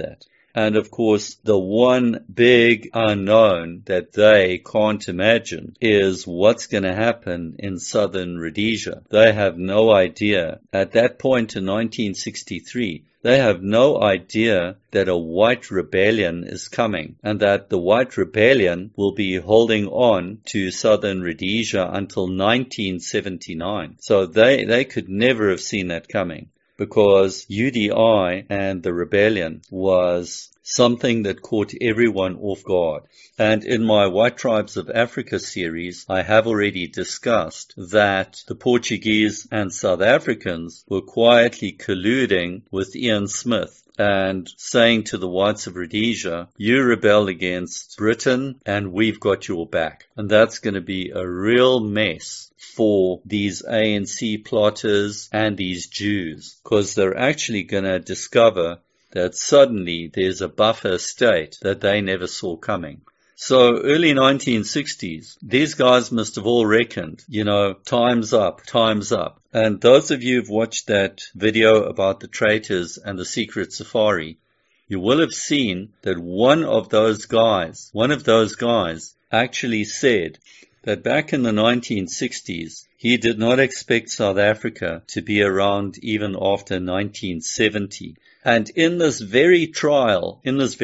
And of course, the one big unknown that they can't imagine is what's going to happen in southern Rhodesia. They have no idea. At that point in 1963, they have no idea that a white rebellion is coming and that the white rebellion will be holding on to southern Rhodesia until 1979. So they could never have seen that coming, because UDI and the rebellion was something that caught everyone off guard. And in my White Tribes of Africa series, I have already discussed that the Portuguese and South Africans were quietly colluding with Ian Smith and saying to the whites of Rhodesia, you rebel against Britain and we've got your back. And that's going to be a real mess for these ANC plotters and these Jews, because they're actually going to discover that suddenly there's a buffer state that they never saw coming. So early 1960s, these guys must have all reckoned, time's up, time's up. And those of you who've watched that video about the traitors and the secret safari, you will have seen that one of those guys actually said that back in the 1960s, he did not expect South Africa to be around even after 1970. And in this very trial,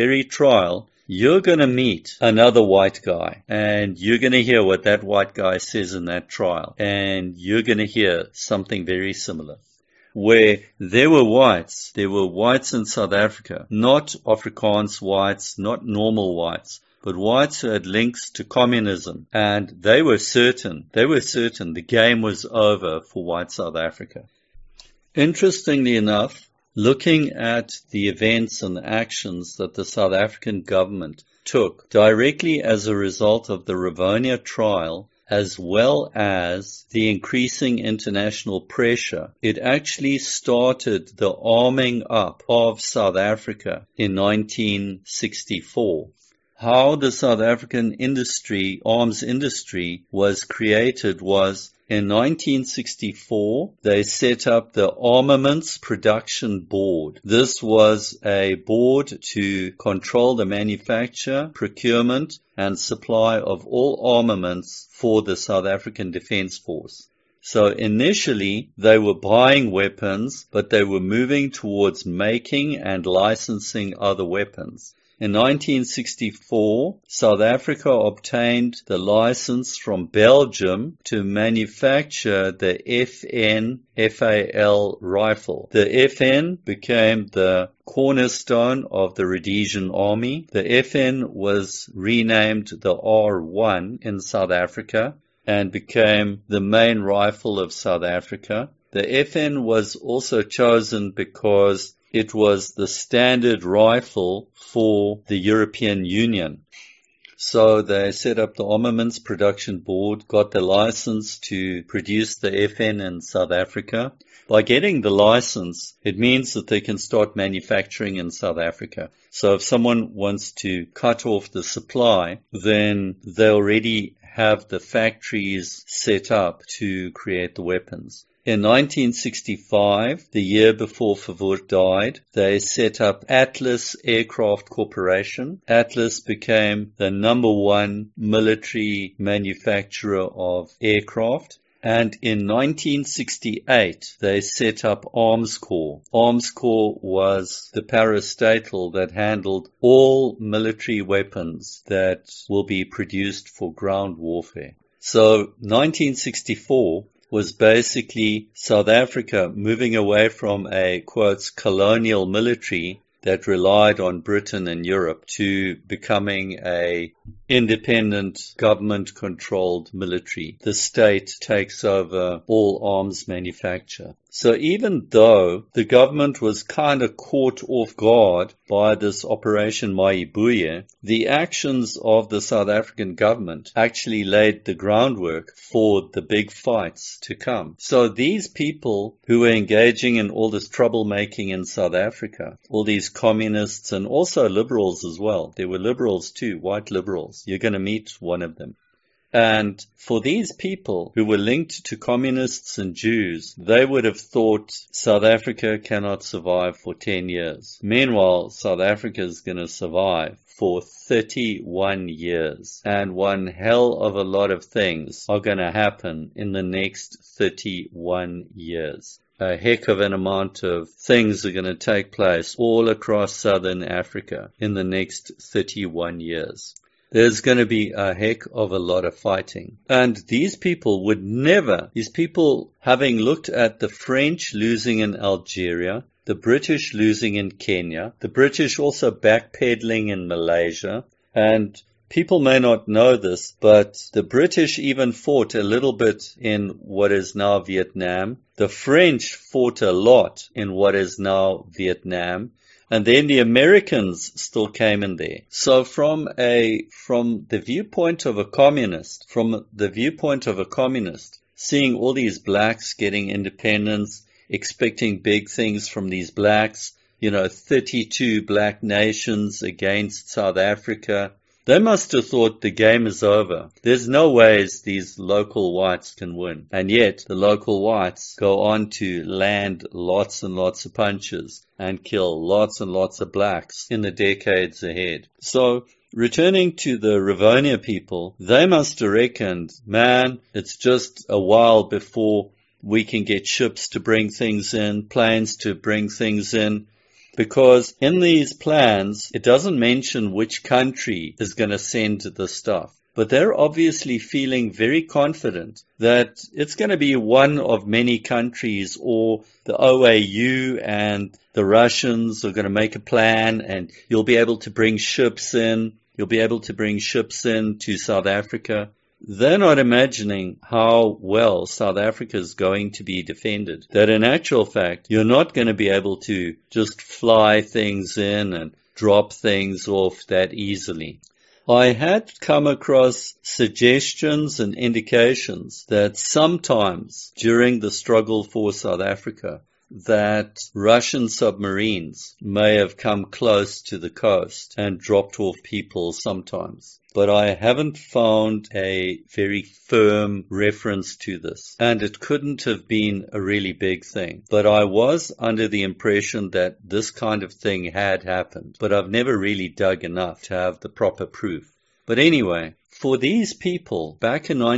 you're going to meet another white guy, and you're going to hear what that white guy says in that trial, and you're going to hear something very similar. Where there were whites in South Africa, not Afrikaans whites, not normal whites, but whites who had links to communism, and they were certain the game was over for white South Africa. Interestingly enough, looking at the events and the actions that the South African government took directly as a result of the Rivonia trial, as well as the increasing international pressure, it actually started the arming up of South Africa in 1964. How the South African arms industry was created was in 1964, they set up the Armaments Production Board. This was a board to control the manufacture, procurement, and supply of all armaments for the South African Defence Force. So initially, they were buying weapons, but they were moving towards making and licensing other weapons. In 1964, South Africa obtained the license from Belgium to manufacture the FN FAL rifle. The FN became the cornerstone of the Rhodesian Army. The FN was renamed the R1 in South Africa and became the main rifle of South Africa. The FN was also chosen because it was the standard rifle for the European Union. So they set up the Armaments Production Board, got the license to produce the FN in South Africa. By getting the license, it means that they can start manufacturing in South Africa. So if someone wants to cut off the supply, then they already have the factories set up to create the weapons. In 1965, the year before Verwoerd died, they set up Atlas Aircraft Corporation. Atlas became the #1 military manufacturer of aircraft. And in 1968, they set up Arms Corps. Arms Corps was the parastatal that handled all military weapons that will be produced for ground warfare. So 1964 was basically South Africa moving away from a, quotes, colonial military that relied on Britain and Europe to becoming a independent government-controlled military. The state takes over all arms manufacture. So even though the government was kind of caught off guard by this Operation Mayibuye, the actions of the South African government actually laid the groundwork for the big fights to come. So these people who were engaging in all this troublemaking in South Africa, all these communists and also liberals as well, there were liberals too, white liberals. You're going to meet one of them. And for these people who were linked to communists and Jews, they would have thought South Africa cannot survive for 10 years. Meanwhile, South Africa is going to survive for 31 years. And one hell of a lot of things are going to happen in the next 31 years. A heck of an amount of things are going to take place all across southern Africa in the next 31 years. There's going to be a heck of a lot of fighting. And these people having looked at the French losing in Algeria, the British losing in Kenya, the British also backpedaling in Malaysia, and people may not know this, but the British even fought a little bit in what is now Vietnam. The French fought a lot in what is now Vietnam. And then the Americans still came in there. So from the viewpoint of a communist, seeing all these blacks getting independence, expecting big things from these blacks, 32 black nations against South Africa, they must have thought the game is over. There's no ways these local whites can win. And yet the local whites go on to land lots and lots of punches and kill lots and lots of blacks in the decades ahead. So returning to the Rivonia people, they must have reckoned, man, it's just a while before we can get ships to bring things in, planes to bring things in. Because in these plans, it doesn't mention which country is going to send the stuff. But they're obviously feeling very confident that it's going to be one of many countries, or the OAU and the Russians are going to make a plan and you'll be able to bring ships in. You'll be able to bring ships in to South Africa. They're not imagining how well South Africa is going to be defended. That in actual fact, you're not going to be able to just fly things in and drop things off that easily. I had come across suggestions and indications that sometimes during the struggle for South Africa, that Russian submarines may have come close to the coast and dropped off people sometimes. But I haven't found a very firm reference to this. And it couldn't have been a really big thing. But I was under the impression that this kind of thing had happened. But I've never really dug enough to have the proper proof. But anyway, for these people back in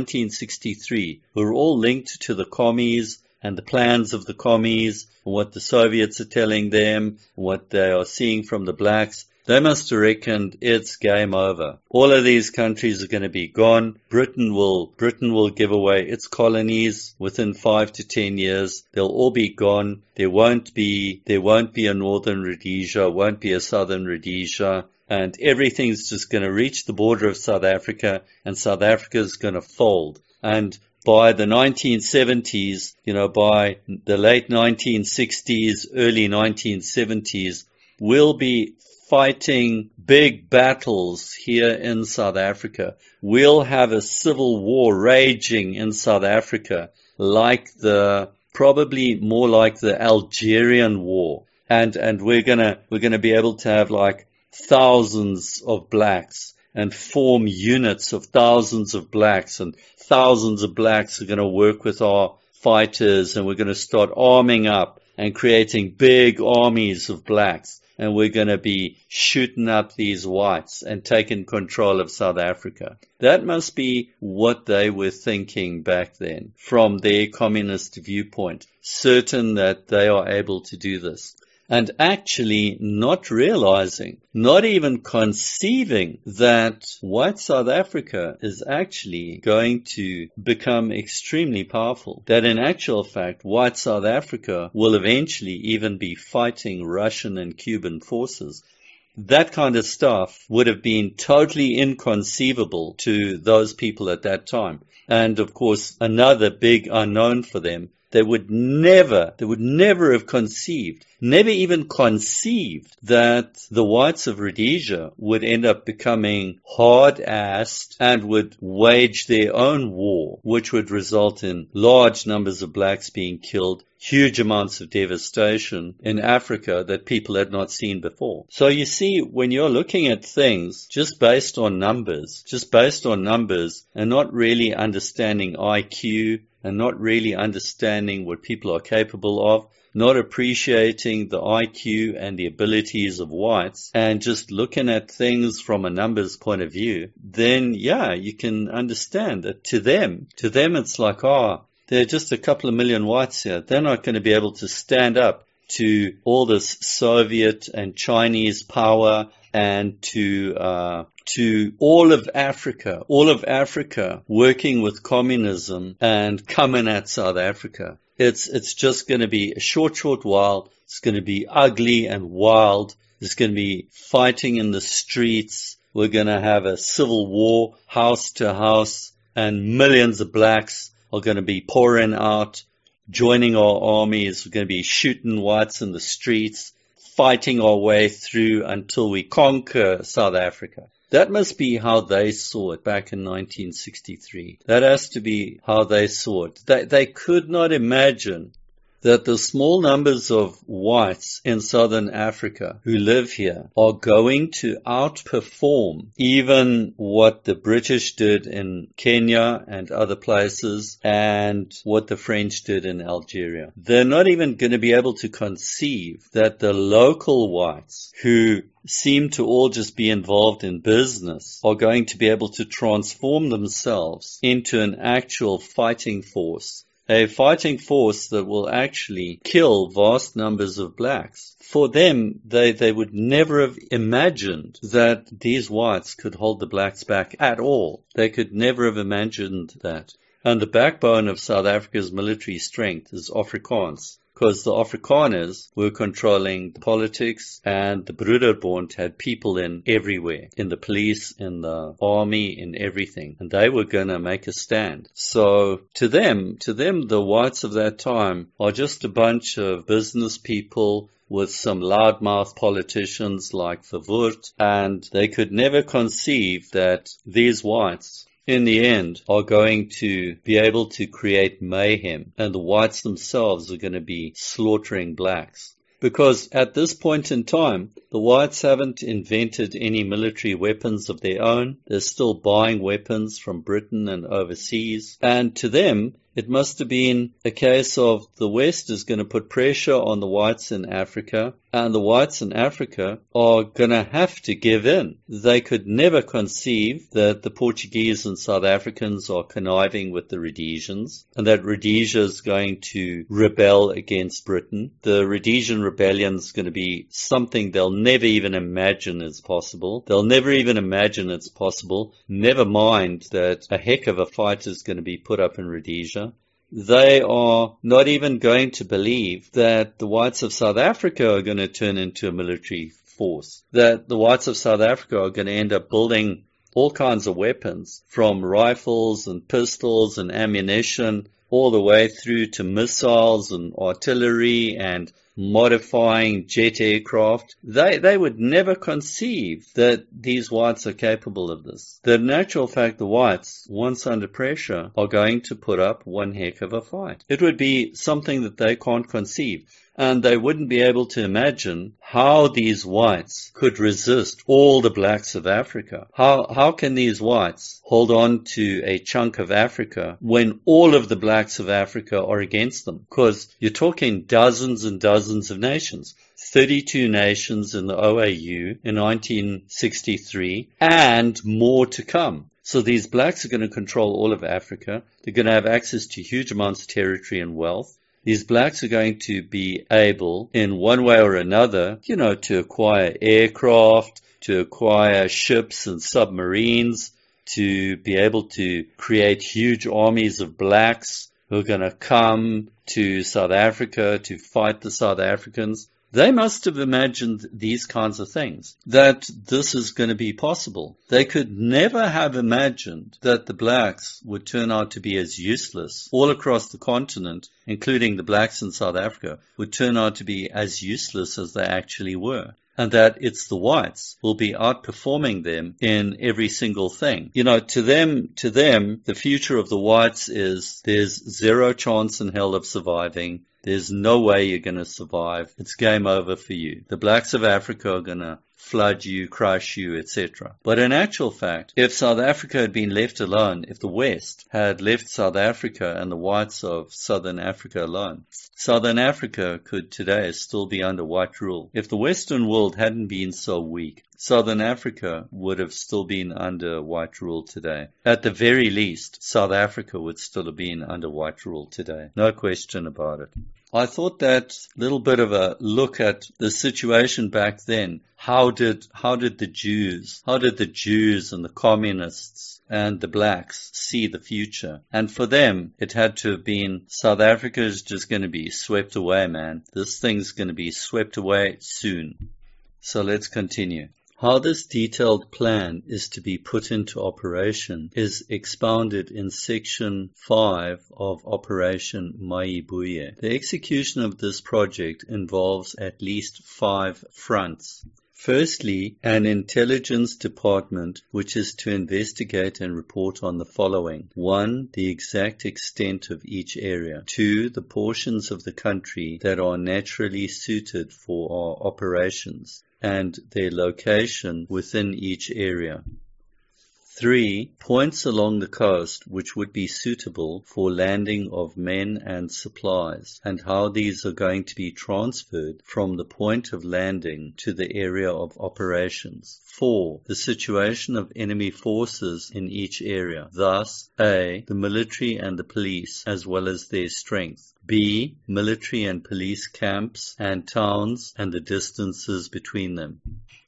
1963, who were all linked to the commies and the plans of the commies, and what the Soviets are telling them, what they are seeing from the blacks, they must have reckoned it's game over. All of these countries are going to be gone. Britain will give away its colonies within 5 to 10 years. They'll all be gone. There won't be a northern Rhodesia, won't be a southern Rhodesia, and everything's just going to reach the border of South Africa, and South Africa is going to fold. And by the 1970s, by the late 1960s, early 1970s, we'll be fighting big battles here in South Africa. We'll have a civil war raging in South Africa, probably more like the Algerian War. And we're gonna be able to have like thousands of blacks and form units of thousands of blacks, and thousands of blacks are going to work with our fighters, and we're going to start arming up and creating big armies of blacks, and we're going to be shooting up these whites and taking control of South Africa. That must be what they were thinking back then from their communist viewpoint, certain that they are able to do this. And actually not realizing, not even conceiving that white South Africa is actually going to become extremely powerful. That in actual fact, white South Africa will eventually even be fighting Russian and Cuban forces. That kind of stuff would have been totally inconceivable to those people at that time. And of course, another big unknown for them, they would never have conceived never even conceived that the whites of Rhodesia would end up becoming hard-assed and would wage their own war, which would result in large numbers of blacks being killed, huge amounts of devastation in Africa that people had not seen before. So you see, when you're looking at things just based on numbers and not really understanding IQ and not really understanding what people are capable of, not appreciating the IQ and the abilities of whites, and just looking at things from a numbers point of view, then yeah, you can understand that to them it's like, there are just a couple of million whites here. They're not going to be able to stand up to all this Soviet and Chinese power and to all of Africa working with communism and coming at South Africa. It's just going to be a short while. It's going to be ugly and wild. There's going to be fighting in the streets. We're going to have a civil war, house to house, and millions of blacks are going to be pouring out, joining our armies. We're going to be shooting whites in the streets, fighting our way through until we conquer South Africa. That must be how they saw it back in 1963. That has to be how they saw it. They could not imagine that the small numbers of whites in southern Africa who live here are going to outperform even what the British did in Kenya and other places and what the French did in Algeria. They're not even going to be able to conceive that the local whites who seem to all just be involved in business are going to be able to transform themselves into an actual fighting force. A fighting force that will actually kill vast numbers of blacks. For them, they would never have imagined that these whites could hold the blacks back at all. They could never have imagined that. And the backbone of South Africa's military strength is Afrikaans, because the Afrikaners were controlling the politics, and the Broederbond had people in everywhere, in the police, in the army, in everything, and they were going to make a stand. So to them, the whites of that time are just a bunch of business people with some loudmouth politicians like Verwoerd, and they could never conceive that these whites in the end are going to be able to create mayhem, and the whites themselves are going to be slaughtering blacks. Because at this point in time, the whites haven't invented any military weapons of their own. They're still buying weapons from Britain and overseas. And to them, it must have been a case of the West is going to put pressure on the whites in Africa, and the whites in Africa are going to have to give in. They could never conceive that the Portuguese and South Africans are conniving with the Rhodesians, and that Rhodesia is going to rebel against Britain. The Rhodesian rebellion is going to be something they'll never even imagine is possible. They'll never even imagine it's possible. Never mind that a heck of a fight is going to be put up in Rhodesia. They are not even going to believe that the whites of South Africa are going to turn into a military force, that the whites of South Africa are going to end up building all kinds of weapons, from rifles and pistols and ammunition, all the way through to missiles and artillery and modifying jet aircraft. They would never conceive that these whites are capable of this. The natural fact, the whites, once under pressure, are going to put up one heck of a fight. It would be something that they can't conceive. And they wouldn't be able to imagine how these whites could resist all the blacks of Africa. How can these whites hold on to a chunk of Africa when all of the blacks of Africa are against them? Because you're talking dozens and dozens of nations. 32 nations in the OAU in 1963, and more to come. So these blacks are going to control all of Africa. They're going to have access to huge amounts of territory and wealth. These blacks are going to be able, in one way or another, to acquire aircraft, to acquire ships and submarines, to be able to create huge armies of blacks who are going to come to South Africa to fight the South Africans. They must have imagined these kinds of things, that this is going to be possible. They could never have imagined that the blacks would turn out to be as useless all across the continent, including the blacks in South Africa, would turn out to be as useless as they actually were. And that it's the whites will be outperforming them in every single thing. You know, to them, the future of the whites is there's zero chance in hell of surviving. There's no way you're going to survive. It's game over for you. The blacks of Africa are going to flood you, crush you, etc. But in actual fact, if South Africa had been left alone, if the West had left South Africa and the whites of Southern Africa alone, Southern Africa could today still be under white rule. If the Western world hadn't been so weak, Southern Africa would have still been under white rule today. At the very least, South Africa would still have been under white rule today. No question about it. I thought that little bit of a look at the situation back then. How did the Jews and the communists and the blacks see the future? And for them, it had to have been, South Africa is just going to be swept away, man. This thing's going to be swept away soon. So let's continue. How this detailed plan is to be put into operation is expounded in Section 5 of Operation Mayibuye. The execution of this project involves at least 5 fronts. Firstly, an intelligence department which is to investigate and report on the following. 1. The exact extent of each area. 2. The portions of the country that are naturally suited for our operations and their location within each area. 3. Points along the coast which would be suitable for landing of men and supplies, and how these are going to be transferred from the point of landing to the area of operations. 4. The situation of enemy forces in each area, thus A. The military and the police, as well as their strength. B. Military and police camps and towns and the distances between them.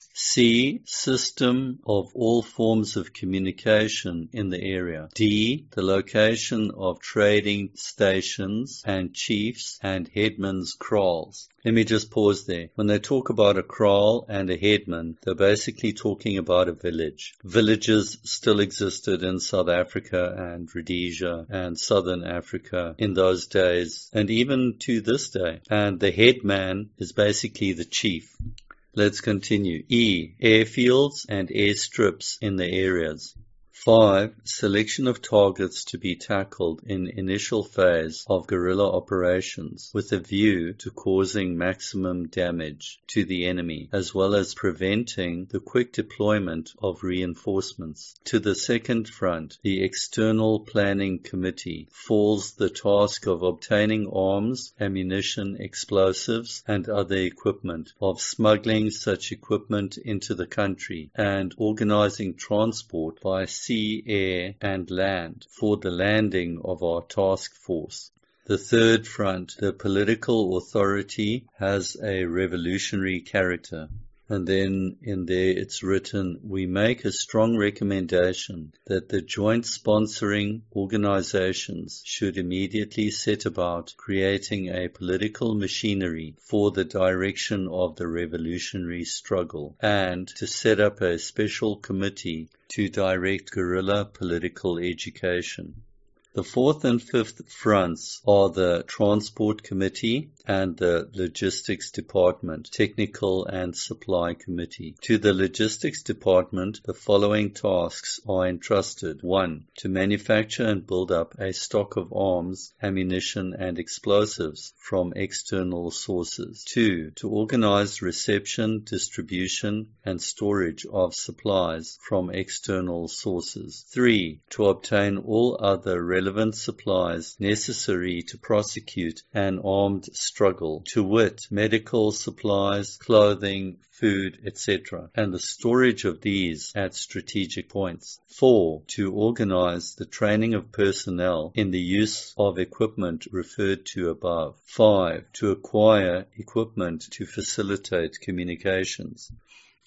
C. System of all forms of communication in the area. D. The location of trading stations and chiefs and headmen's kraals. Let me just pause there. When they talk about a kraal and a headman, they're basically talking about a village. Villages still existed in South Africa and Rhodesia and Southern Africa in those days, and even to this day. And the headman is basically the chief. Let's continue. E. Airfields and airstrips in the areas. 5. Selection of targets to be tackled in initial phase of guerrilla operations with a view to causing maximum damage to the enemy, as well as preventing the quick deployment of reinforcements. To the second front, the External Planning Committee falls the task of obtaining arms, ammunition, explosives, and other equipment, of smuggling such equipment into the country, and organizing transport by sea, air, and land for the landing of our task force. The third front, the political authority, has a revolutionary character. And then in there it's written, we make a strong recommendation that the joint sponsoring organizations should immediately set about creating a political machinery for the direction of the revolutionary struggle, and to set up a special committee to direct guerrilla political education. The fourth and fifth fronts are the Transport Committee and the Logistics Department, Technical and Supply Committee. To the Logistics Department, the following tasks are entrusted. 1. To manufacture and build up a stock of arms, ammunition, and explosives from external sources. 2. To organize reception, distribution, and storage of supplies from external sources. 3. To obtain all other relevant supplies necessary to prosecute an armed struggle, to wit, medical supplies, clothing, food, etc., and the storage of these at strategic points. 4. To organize the training of personnel in the use of equipment referred to above. 5. To acquire equipment to facilitate communications.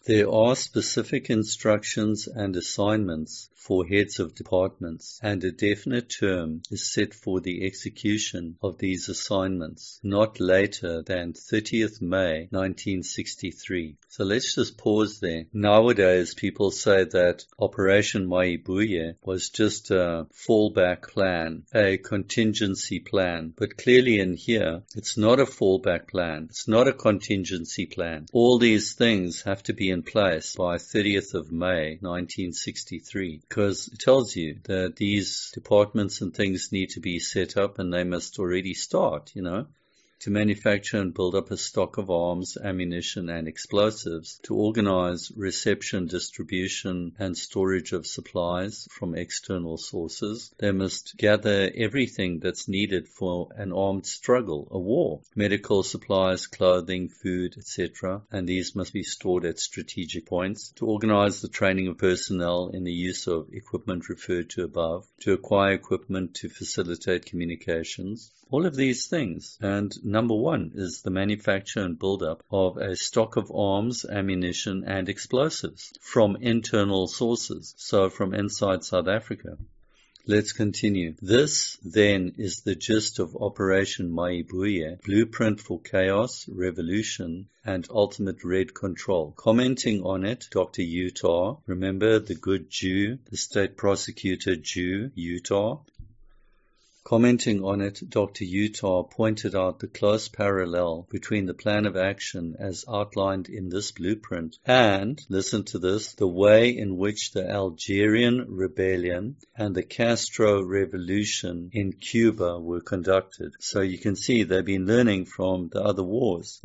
There are specific instructions and assignments for heads of departments, and a definite term is set for the execution of these assignments, not later than 30th May 1963. So let's just pause there. Nowadays, people say that Operation Mayibuye was just a fallback plan, a contingency plan. But clearly in here, it's not a fallback plan. It's not a contingency plan. All these things have to be in place by 30th of May 1963. Because it tells you that these departments and things need to be set up and they must already start, to manufacture and build up a stock of arms, ammunition, and explosives, to organize reception, distribution, and storage of supplies from external sources. They must gather everything that's needed for an armed struggle, a war, medical supplies, clothing, food, etc., and these must be stored at strategic points, to organize the training of personnel in the use of equipment referred to above, to acquire equipment to facilitate communications. All of these things. And number one is the manufacture and build-up of a stock of arms, ammunition, and explosives from internal sources, so from inside South Africa. Let's continue. This, then, is the gist of Operation Mayibuye, blueprint for chaos, revolution, and ultimate red control. Commenting on it, Dr. Utah, remember the good Jew, the state prosecutor Jew, Utah? Commenting on it, Dr. Utah pointed out the close parallel between the plan of action as outlined in this blueprint and, listen to this, the way in which the Algerian rebellion and the Castro revolution in Cuba were conducted. So you can see they've been learning from the other wars.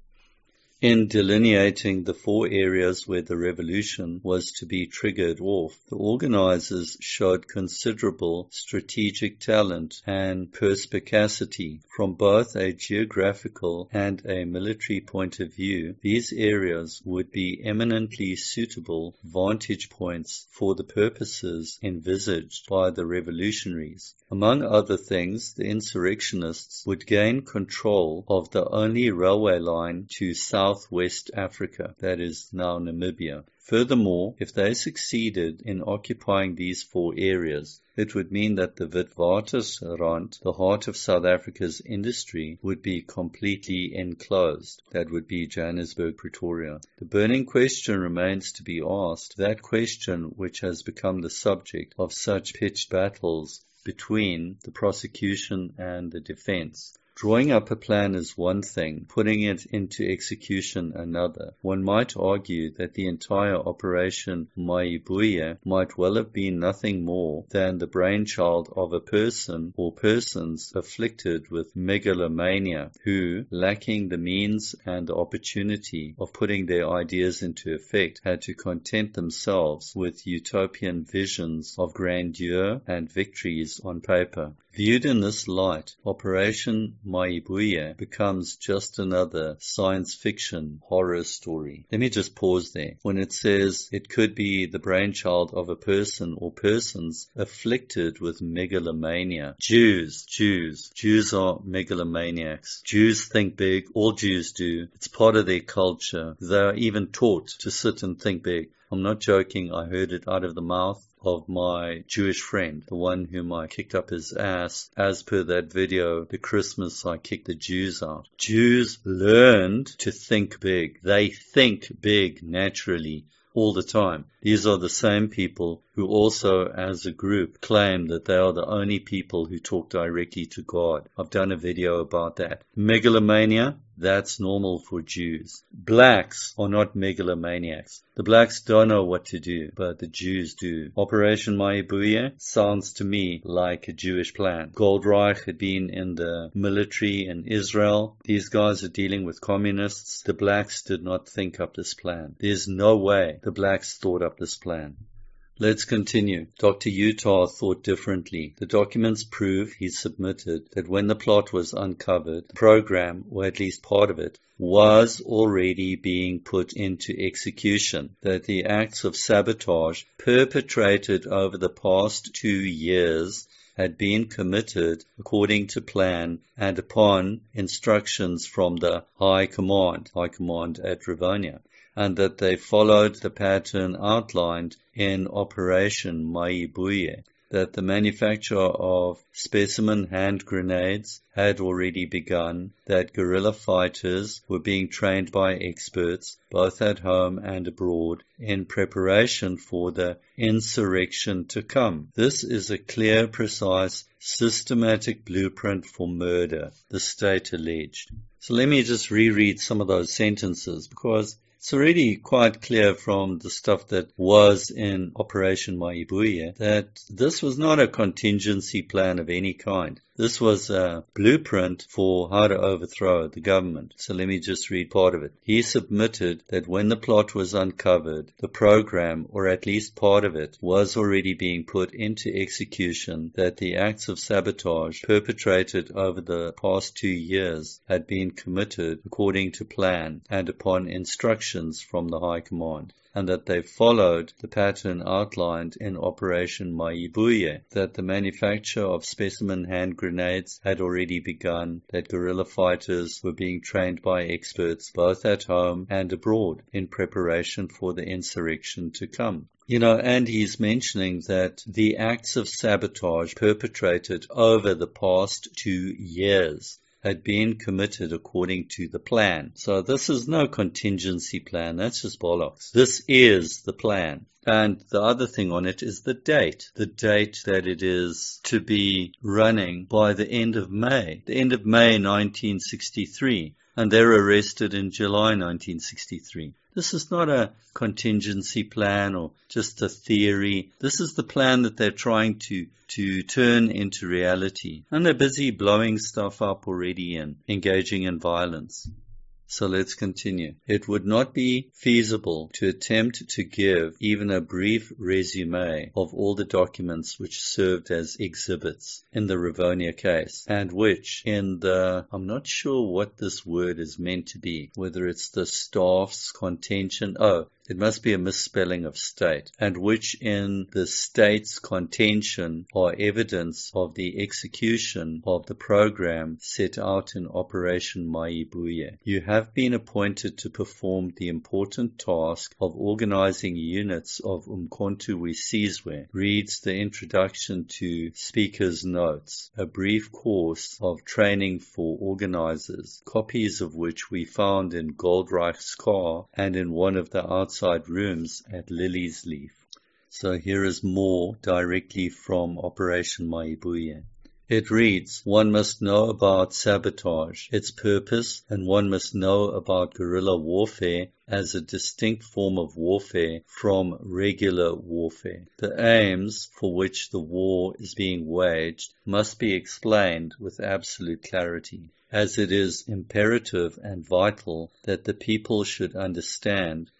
In delineating the 4 areas where the revolution was to be triggered off, the organizers showed considerable strategic talent and perspicacity from both a geographical and a military point of view. These areas would be eminently suitable vantage points for the purposes envisaged by the revolutionaries. Among other things, the insurrectionists would gain control of the only railway line to Southwest Africa, that is now Namibia. Furthermore, if they succeeded in occupying these 4 areas, it would mean that the Witwatersrand, the heart of South Africa's industry, would be completely enclosed. That would be Johannesburg, Pretoria. The burning question remains to be asked, that question which has become the subject of such pitched battles between the prosecution and the defense. Drawing up a plan is one thing, putting it into execution another. One might argue that the entire Operation Mayibuye might well have been nothing more than the brainchild of a person or persons afflicted with megalomania who, lacking the means and the opportunity of putting their ideas into effect, had to content themselves with utopian visions of grandeur and victories on paper. Viewed in this light, Operation Mayibuye becomes just another science fiction horror story. Let me just pause there. When it says it could be the brainchild of a person or persons afflicted with megalomania. Jews are megalomaniacs. Jews think big. All Jews do. It's part of their culture. They are even taught to sit and think big. I'm not joking. I heard it out of the mouth of my Jewish friend, the one whom I kicked up his ass. As per that video, the Christmas I kicked the Jews out. Jews learned to think big. They think big naturally all the time. These are the same people who also, as a group, claim that they are the only people who talk directly to God. I've done a video about that. Megalomania, that's normal for Jews. Blacks are not megalomaniacs. The blacks don't know what to do, but the Jews do. Operation Mayibuye sounds to me like a Jewish plan. Goldreich had been in the military in Israel. These guys are dealing with communists. The blacks did not think up this plan. There's no way the blacks thought up this plan. Let's continue. Dr. Utah thought differently. The documents prove he submitted that when the plot was uncovered, the program, or at least part of it, was already being put into execution, that the acts of sabotage perpetrated over the past 2 years had been committed according to plan and upon instructions from the High Command at Rivonia. and that they followed the pattern outlined in Operation Mayibuye, that the manufacture of specimen hand grenades had already begun, that guerrilla fighters were being trained by experts, both at home and abroad, in preparation for the insurrection to come. This is a clear, precise, systematic blueprint for murder, the state alleged. So let me just reread some of those sentences, because it's already quite clear from the stuff that was in Operation Mayibuye that this was not a contingency plan of any kind. This was a blueprint for how to overthrow the government. So let me just read part of it. He submitted that when the plot was uncovered, the program, or at least part of it, was already being put into execution, that the acts of sabotage perpetrated over the past 2 years had been committed according to plan and upon instructions from the High Command, and that they followed the pattern outlined in Operation Mayibuye, that the manufacture of specimen hand grenades had already begun, that guerrilla fighters were being trained by experts both at home and abroad in preparation for the insurrection to come. And he's mentioning that the acts of sabotage perpetrated over the past 2 years had been committed according to the plan. So this is no contingency plan. That's just bollocks. This is the plan. And the other thing on it is the date that it is to be running by the end of May 1963. And they're arrested in July 1963. This is not a contingency plan or just a theory. This is the plan that they're trying to turn into reality. And they're busy blowing stuff up already and engaging in violence. So let's continue. It would not be feasible to attempt to give even a brief resume of all the documents which served as exhibits in the Rivonia case, and which in the, I'm not sure what this word is meant to be, whether it's the staff's contention, it must be a misspelling of state, and which in the state's contention are evidence of the execution of the program set out in Operation Mayibuye. You have been appointed to perform the important task of organizing units of Umkhonto we Sizwe, reads the introduction to Speaker's Notes, a brief course of training for organizers, copies of which we found in Goldreich's car and in one of the outside rooms at Lily's Leaf. So here is more directly from Operation Mayibuye. It reads, one must know about sabotage, its purpose, and one must know about guerrilla warfare as a distinct form of warfare from regular warfare. The aims for which the war is being waged must be explained with absolute clarity, as it is imperative and vital that the people should understand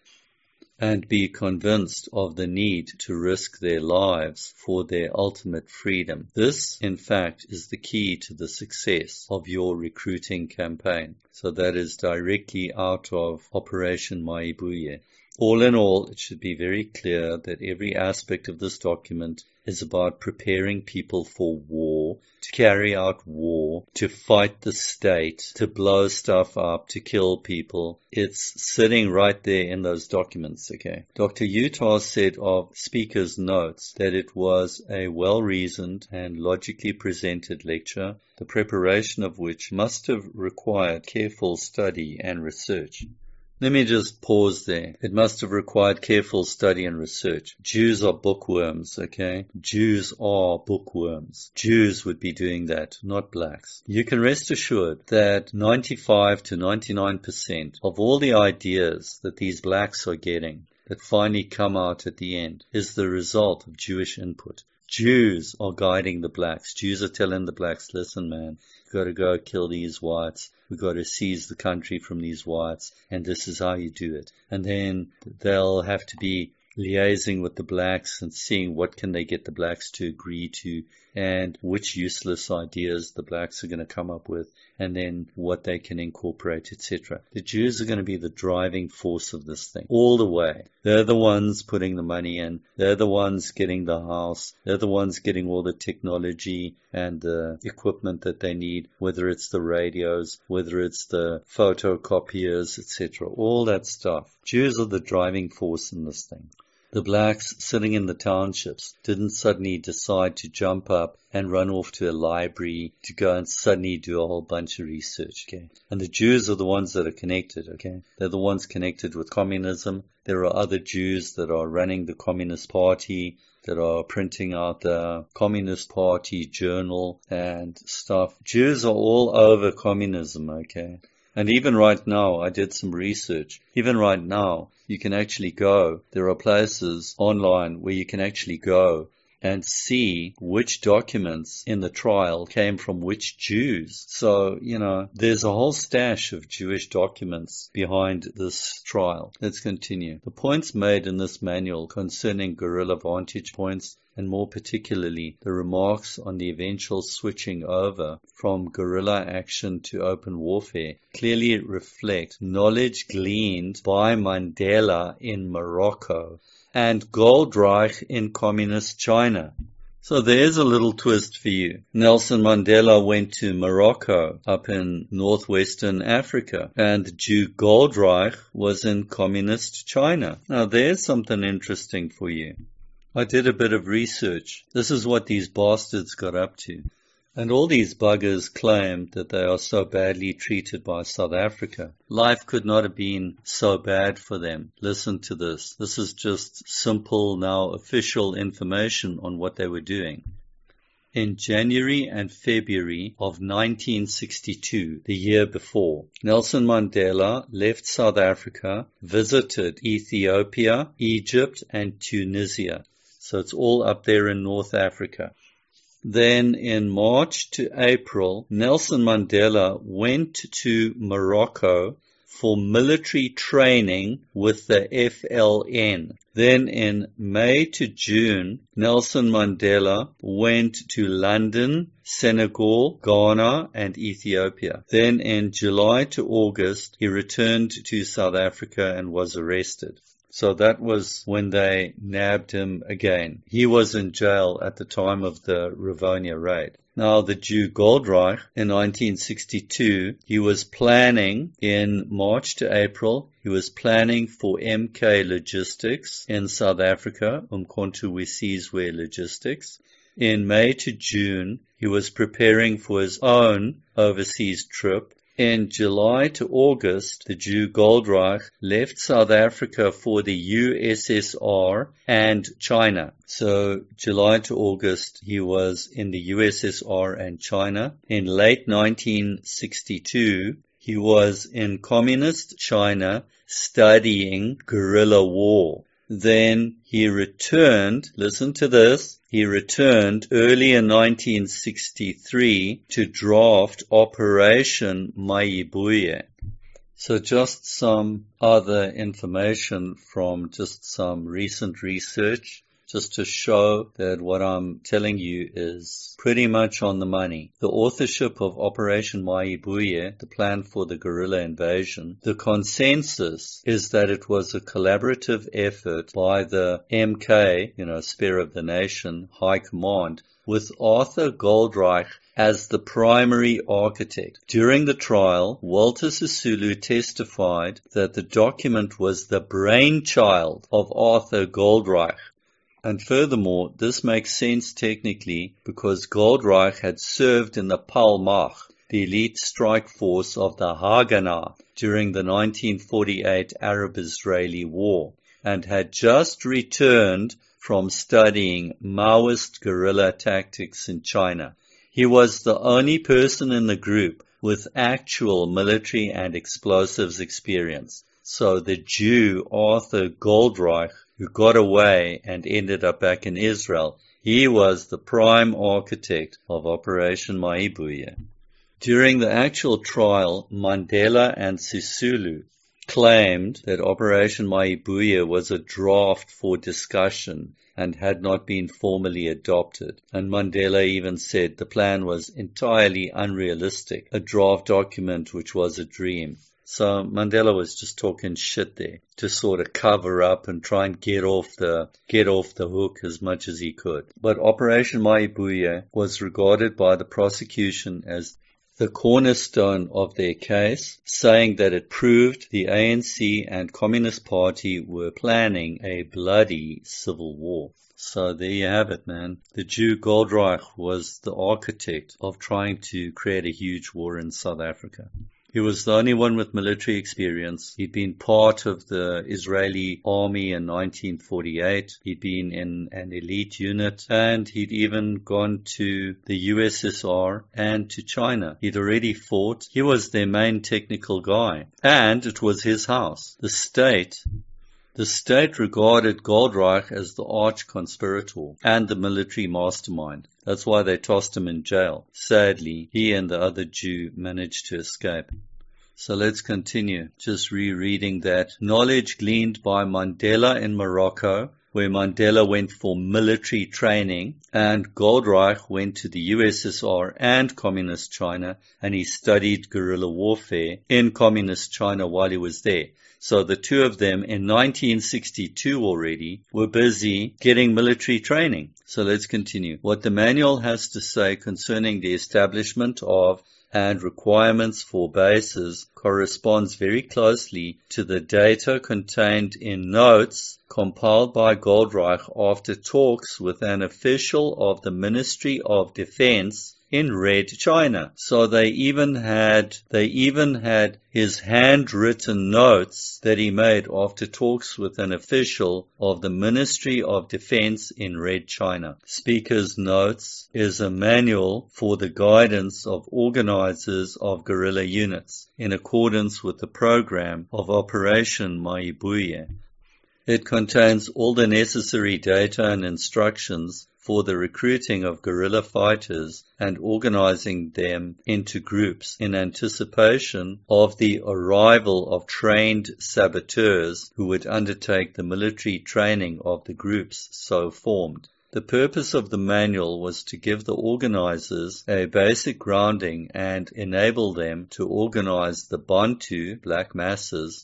and be convinced of the need to risk their lives for their ultimate freedom. This, in fact, is the key to the success of your recruiting campaign. So that is directly out of Operation Mayibuye. All in all, it should be very clear that every aspect of this document is about preparing people for war, to carry out war, to fight the state, to blow stuff up, to kill people. It's sitting right there in those documents, okay? Dr. Utah said of Speaker's Notes that it was a well-reasoned and logically presented lecture, the preparation of which must have required careful study and research. Let me just pause there. It must have required careful study and research. Jews are bookworms, okay? Jews are bookworms. Jews would be doing that, not blacks. You can rest assured that 95 to 99% of all the ideas that these blacks are getting that finally come out at the end is the result of Jewish input. Jews are guiding the blacks. Jews are telling the blacks, listen, man, you've got to go kill these whites. We've got to seize the country from these whites, and this is how you do it. And then they'll have to be liaising with the blacks and seeing what can they get the blacks to agree to and which useless ideas the blacks are going to come up with and then what they can incorporate, etc. The Jews are going to be the driving force of this thing all the way. They're the ones putting the money in. They're the ones getting the house. They're the ones getting all the technology and the equipment that they need, whether it's the radios, whether it's the photocopiers, etc. All that stuff. Jews are the driving force in this thing. The blacks sitting in the townships didn't suddenly decide to jump up and run off to a library to go and suddenly do a whole bunch of research, okay? And the Jews are the ones that are connected, okay? They're the ones connected with communism. There are other Jews that are running the Communist Party, that are printing out the Communist Party journal and stuff. Jews are all over communism, okay? And even right now, I did some research. Even right now, you can actually go. There are places online where you can actually go and see which documents in the trial came from which Jews. So, there's a whole stash of Jewish documents behind this trial. Let's continue. The points made in this manual concerning guerrilla vantage points, and more particularly the remarks on the eventual switching over from guerrilla action to open warfare, clearly reflect knowledge gleaned by Mandela in Morocco and Goldreich in communist China. So there's a little twist for you. Nelson Mandela went to Morocco up in northwestern Africa, and the Jew Goldreich was in communist China. Now there's something interesting for you. I did a bit of research. This is what these bastards got up to. And all these buggers claim that they are so badly treated by South Africa. Life could not have been so bad for them. Listen to this. This is just simple, now official information on what they were doing. In January and February of 1962, the year before, Nelson Mandela left South Africa, visited Ethiopia, Egypt, and Tunisia. So it's all up there in North Africa. Then in March to April, Nelson Mandela went to Morocco for military training with the FLN. Then in May to June, Nelson Mandela went to London, Senegal, Ghana, and Ethiopia. Then in July to August, he returned to South Africa and was arrested. So that was when they nabbed him again. He was in jail at the time of the Rivonia raid. Now, the Jew Goldreich, in 1962, he was planning in March to April, he was planning for MK Logistics in South Africa, Umkhonto we Sizwe Logistics. In May to June, he was preparing for his own overseas trip. In July to August, the Jew Goldreich left South Africa for the USSR and China. So July to August, he was in the USSR and China. In late 1962, he was in communist China studying guerrilla war. Then he returned, listen to this, he returned early in 1963 to draft Operation Mayibuye. So just some other information from just some recent research, just to show that what I'm telling you is pretty much on the money. The authorship of Operation Mayibuye, the plan for the guerrilla invasion, the consensus is that it was a collaborative effort by the MK, Spear of the Nation, High Command, with Arthur Goldreich as the primary architect. During the trial, Walter Sisulu testified that the document was the brainchild of Arthur Goldreich. And furthermore, this makes sense technically because Goldreich had served in the Palmach, the elite strike force of the Haganah, during the 1948 Arab-Israeli War, and had just returned from studying Maoist guerrilla tactics in China. He was the only person in the group with actual military and explosives experience. So the Jew Arthur Goldreich, who got away and ended up back in Israel, he was the prime architect of Operation Mayibuye. During the actual trial, Mandela and Sisulu claimed that Operation Maibuya was a draft for discussion and had not been formally adopted. And Mandela even said the plan was entirely unrealistic, a draft document which was a dream. So Mandela was just talking shit there to sort of cover up and try and get off the hook as much as he could. But Operation Maibuya was regarded by the prosecution as the cornerstone of their case, saying that it proved the ANC and Communist Party were planning a bloody civil war. So there you have it, man. The Jew Goldreich was the architect of trying to create a huge war in South Africa. He was the only one with military experience. He'd been part of the Israeli army in 1948. He'd been in an elite unit, and he'd even gone to the USSR and to China. He'd already fought. He was their main technical guy, and it was his house. The state regarded Goldreich as the arch conspirator and the military mastermind. That's why they tossed him in jail. Sadly, he and the other Jew managed to escape. So let's continue. Just rereading that. Knowledge gleaned by Mandela in Morocco, where Mandela went for military training, and Goldreich went to the USSR and Communist China, and he studied guerrilla warfare in Communist China while he was there. So the two of them in 1962 already were busy getting military training. So let's continue. What the manual has to say concerning the establishment of and requirements for bases corresponds very closely to the data contained in notes compiled by Goldreich after talks with an official of the Ministry of Defense in Red China. So they even had his handwritten notes that he made after talks with an official of the Ministry of Defense in Red China. Speaker's Notes is a manual for the guidance of organizers of guerrilla units in accordance with the program of Operation Maibuya. It contains all the necessary data and instructions for the recruiting of guerrilla fighters and organizing them into groups in anticipation of the arrival of trained saboteurs who would undertake the military training of the groups so formed. The purpose of the manual was to give the organizers a basic grounding and enable them to organize the Bantu masses,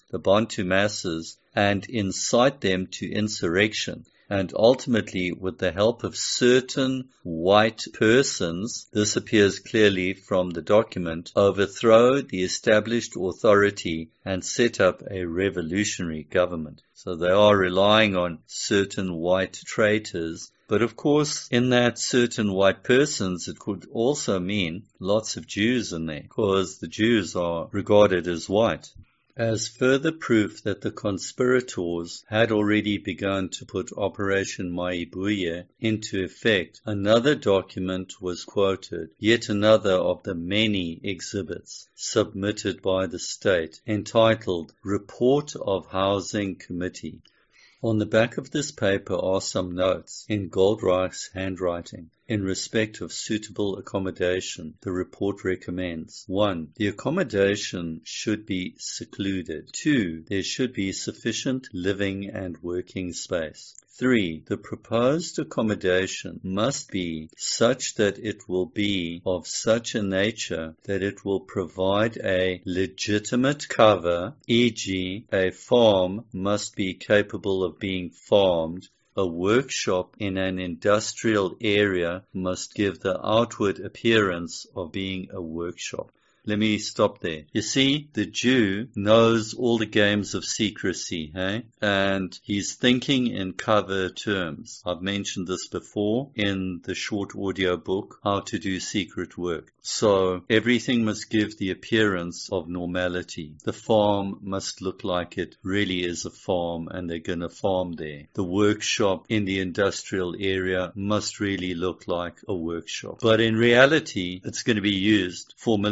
and incite them to insurrection. And ultimately, with the help of certain white persons, this appears clearly from the document, overthrow the established authority and set up a revolutionary government. So they are relying on certain white traitors. But of course, in that certain white persons, it could also mean lots of Jews in there, because the Jews are regarded as white. As further proof that the conspirators had already begun to put Operation Maibuya into effect, another document was quoted, yet another of the many exhibits submitted by the state, entitled Report of Housing Committee. On the back of this paper are some notes in Goldreich's handwriting. In respect of suitable accommodation, the report recommends 1. The accommodation should be secluded. 2. There should be sufficient living and working space. 3. The proposed accommodation must be such that it will be of such a nature that it will provide a legitimate cover, e.g., a farm must be capable of being farmed. A workshop in an industrial area must give the outward appearance of being a workshop. Let me stop there. You see, the Jew knows all the games of secrecy, and he's thinking in cover terms. I've mentioned this before in the short audio book, How to Do Secret Work. So everything must give the appearance of normality. The farm must look like it really is a farm and they're going to farm there. The workshop in the industrial area must really look like a workshop. But in reality, it's going to be used for military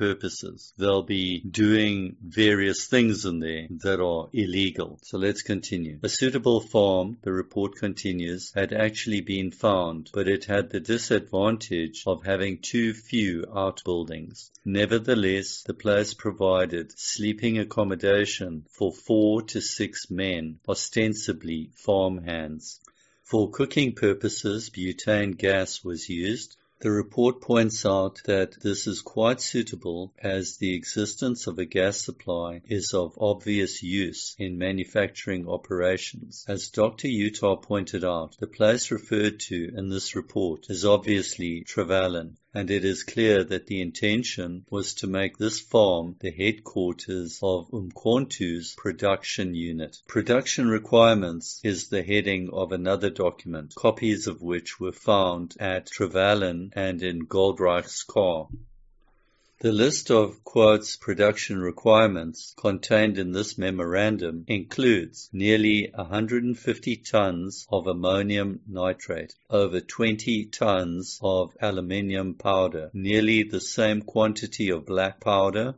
purposes. They'll be doing various things in there that are illegal. So let's continue. A suitable farm, the report continues, had actually been found, but it had the disadvantage of having too few outbuildings. Nevertheless, the place provided sleeping accommodation for 4 to 6 men, ostensibly farmhands. For cooking purposes, butane gas was used. The report points out that this is quite suitable as the existence of a gas supply is of obvious use in manufacturing operations. As Dr. Utah pointed out, the place referred to in this report is obviously Trevelyan, and it is clear that the intention was to make this farm the headquarters of Umkhonto's production unit. Production requirements is the heading of another document, copies of which were found at Trevelyan and in Goldreich's car. The list of, quotes, production requirements contained in this memorandum includes nearly 150 tons of ammonium nitrate, over 20 tons of aluminium powder, nearly the same quantity of black powder,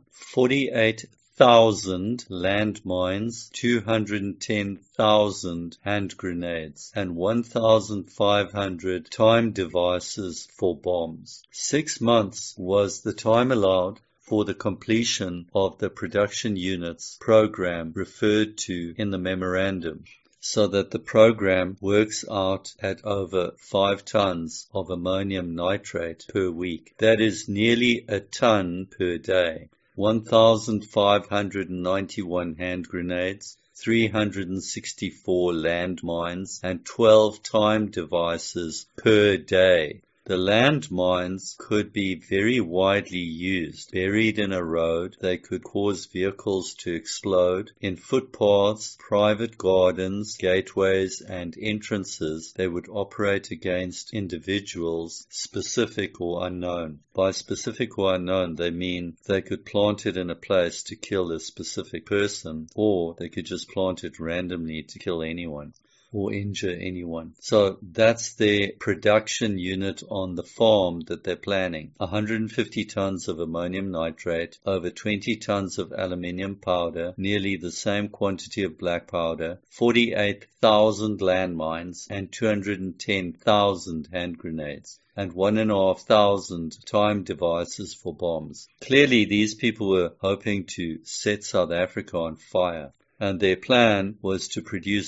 48,000 landmines, 210,000 hand grenades, and 1,500 time devices for bombs. 6 months was the time allowed for the completion of the production units program referred to in the memorandum, so that the program works out at over 5 tons of ammonium nitrate per week. That is nearly a ton per day. 1,591 hand grenades, 364 landmines, and 12 time devices per day. The landmines could be very widely used. Buried in a road, they could cause vehicles to explode. In footpaths, private gardens, gateways, and entrances, they would operate against individuals, specific or unknown. By specific or unknown, they mean they could plant it in a place to kill a specific person, or they could just plant it randomly to kill anyone or injure anyone. So that's their production unit on the farm that they're planning. 150 tons of ammonium nitrate, over 20 tons of aluminium powder, nearly the same quantity of black powder, 48,000 landmines, and 210,000 hand grenades, and 1,500 time devices for bombs. Clearly, these people were hoping to set South Africa on fire, and their plan was to produce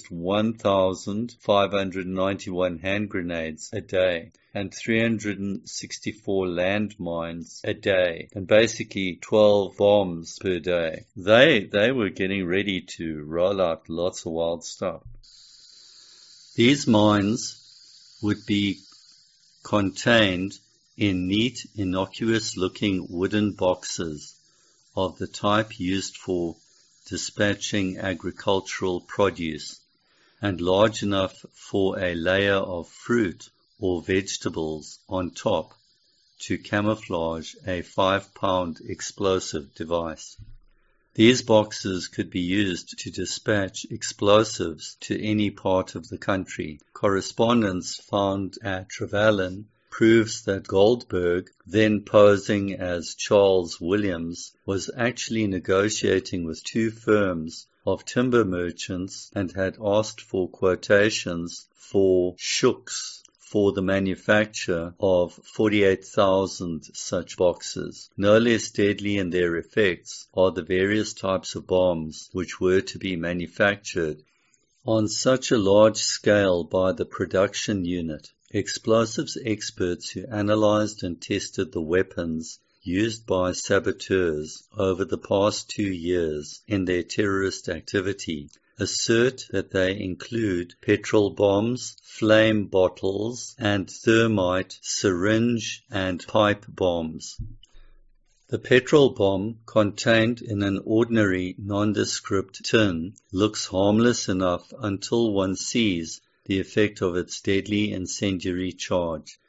1,591 hand grenades a day and 364 landmines a day, and basically 12 bombs per day. They were getting ready to roll out lots of wild stuff. These mines would be contained in neat, innocuous-looking wooden boxes of the type used for dispatching agricultural produce, and large enough for a layer of fruit or vegetables on top to camouflage a 5-pound explosive device. These boxes could be used to dispatch explosives to any part of the country. Correspondence found at Trevelyan proves that Goldberg, then posing as Charles Williams, was actually negotiating with 2 firms of timber merchants and had asked for quotations for shooks for the manufacture of 48,000 such boxes. No less deadly in their effects are the various types of bombs which were to be manufactured on such a large scale by the production unit. Explosives experts who analyzed and tested the weapons used by saboteurs over the past 2 years in their terrorist activity assert that they include petrol bombs, flame bottles, and thermite, syringe, and pipe bombs. The petrol bomb, contained in an ordinary nondescript tin, looks harmless enough until one sees the effect of its deadly incendiary charge.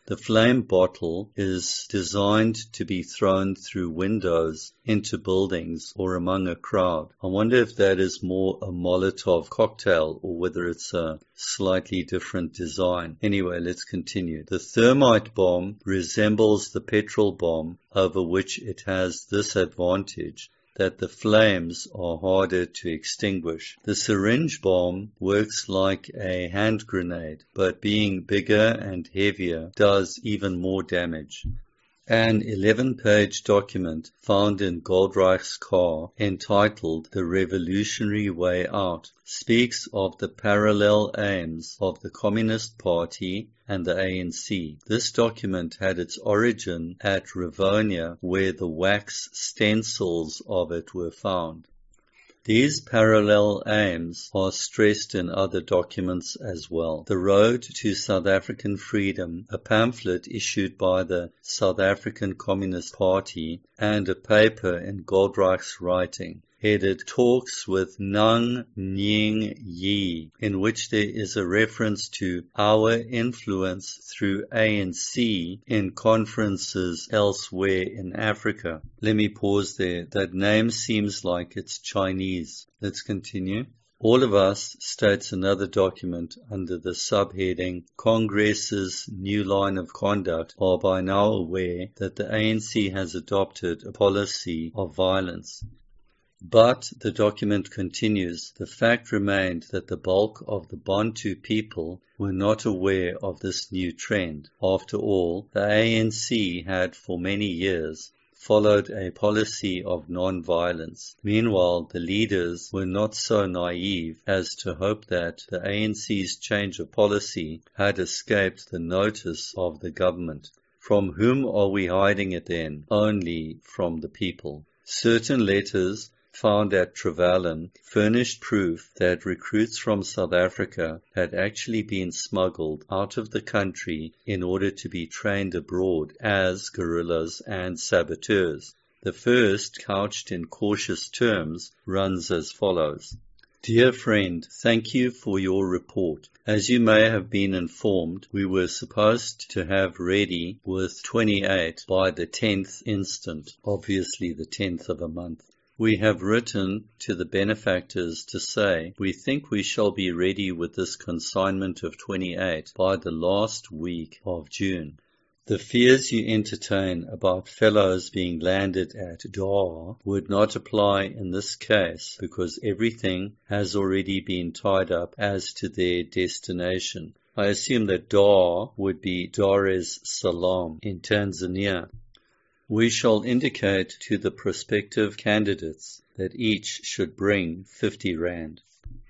The flame bottle is designed to be thrown through windows into buildings or among a crowd. I wonder if that is more a Molotov cocktail or whether it's a slightly different design. Anyway, let's continue. The thermite bomb resembles the petrol bomb, over which it has this advantage, that the flames are harder to extinguish. The syringe bomb works like a hand grenade, but being bigger and heavier does even more damage. An 11-page document found in Goldreich's car, entitled The Revolutionary Way Out, speaks of the parallel aims of the Communist Party and the ANC. This document had its origin at Rivonia, where the wax stencils of it were found. These parallel aims are stressed in other documents as well. The Road to South African Freedom, a pamphlet issued by the South African Communist Party, and a paper in Goldreich's writing, headed Talks with Nang Nying Yi, in which there is a reference to our influence through ANC in conferences elsewhere in Africa. Let me pause there. That name seems like it's Chinese. Let's continue. All of Us, states another document under the subheading Congress's New Line of Conduct, are by now aware that the ANC has adopted a policy of violence. But, the document continues, the fact remained that the bulk of the Bantu people were not aware of this new trend. After all, the ANC had for many years followed a policy of non-violence. Meanwhile, the leaders were not so naive as to hope that the ANC's change of policy had escaped the notice of the government. From whom are we hiding it then? Only from the people. Certain letters found at Trevelyan furnished proof that recruits from South Africa had actually been smuggled out of the country in order to be trained abroad as guerrillas and saboteurs. The first, couched in cautious terms, runs as follows. Dear friend, thank you for your report. As you may have been informed, we were supposed to have ready with 28 by the 10th instant, obviously the 10th of a month. We have written to the benefactors to say we think we shall be ready with this consignment of 28 by the last week of June. The fears you entertain about fellows being landed at Dar would not apply in this case because everything has already been tied up as to their destination. I assume that Dar would be Dar es Salaam in Tanzania. We shall indicate to the prospective candidates that each should bring 50 rand.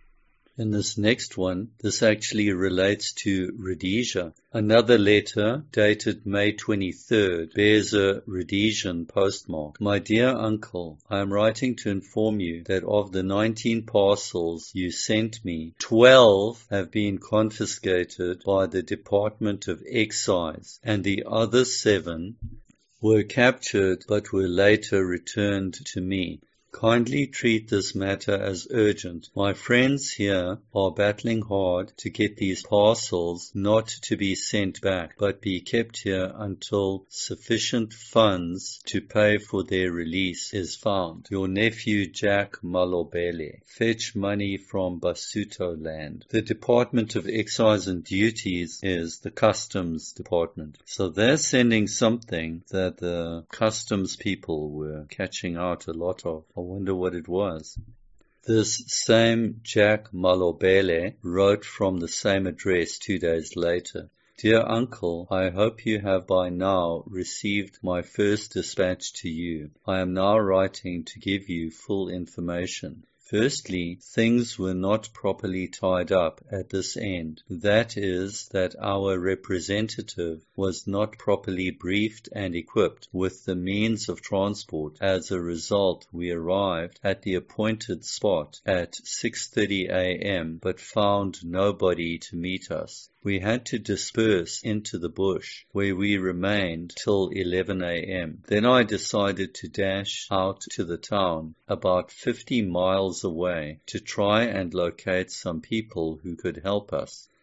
In this next one, this actually relates to Rhodesia. Another letter, dated May 23rd, bears a Rhodesian postmark. My dear uncle, I am writing to inform you that of the 19 parcels you sent me, 12 have been confiscated by the Department of Excise, and the other 7 were captured but were later returned to me. Kindly treat this matter as urgent. My friends here are battling hard to get these parcels not to be sent back, but be kept here until sufficient funds to pay for their release is found. Your nephew Jack Malobele. Fetch money from Basuto land. The Department of Excise and Duties is the Customs Department. So they're sending something that the customs people were catching out a lot of. I wonder what it was. This same Jack Malobele wrote from the same address 2 days later. Dear uncle, I hope you have by now received my first dispatch to you. I am now writing to give you full information. Firstly, things were not properly tied up at this end. That is, that our representative was not properly briefed and equipped with the means of transport. As a result, we arrived at the appointed spot at 6:30 a.m. but found nobody to meet us. We had to disperse into the bush, where we remained till 11 a.m. Then I decided to dash out to the town, about 50 miles away, to try and locate some people who could help us.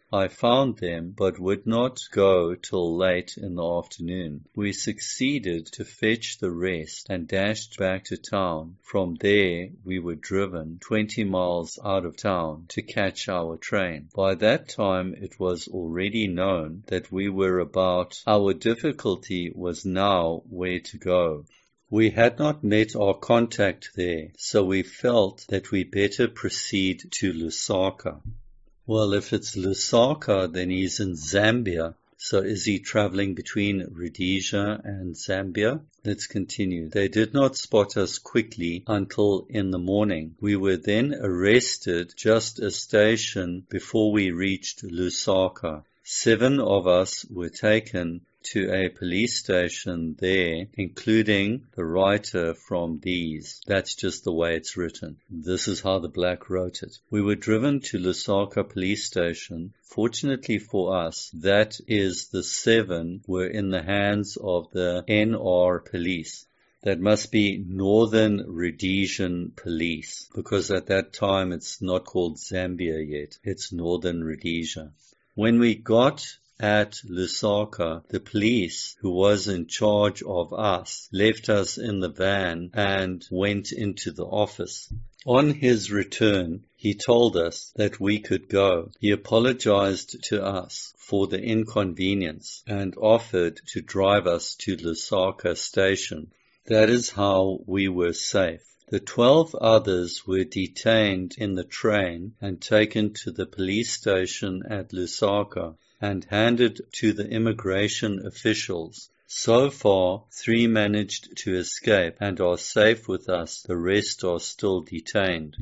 I found them, but would not go till late in the afternoon. We succeeded to fetch the rest and dashed back to town. From there we were driven 20 miles out of town to catch our train. By that time it was already known that we were about. Our difficulty was now where to go. We had not met our contact there, so we felt that we better proceed to Lusaka. Well, if it's Lusaka, then he's in Zambia. So is he traveling between Rhodesia and Zambia? Let's continue. They did not spot us quickly until in the morning. We were then arrested just a station before we reached Lusaka. 7 of us were taken to a police station there, including the writer from these. That's just the way it's written. This is how the black wrote it. We were driven to Lusaka police station. Fortunately for us, that is, the 7 were in the hands of the NR police. That must be Northern Rhodesian Police, because at that time it's not called Zambia yet. It's Northern Rhodesia. When we got at Lusaka, the police who was in charge of us left us in the van and went into the office. On his return, he told us that we could go. He apologized to us for the inconvenience and offered to drive us to Lusaka station. That is how we were safe. The 12 others were detained in the train and taken to the police station at Lusaka and handed to the immigration officials. So far, 3 managed to escape and are safe with us. The rest are still detained.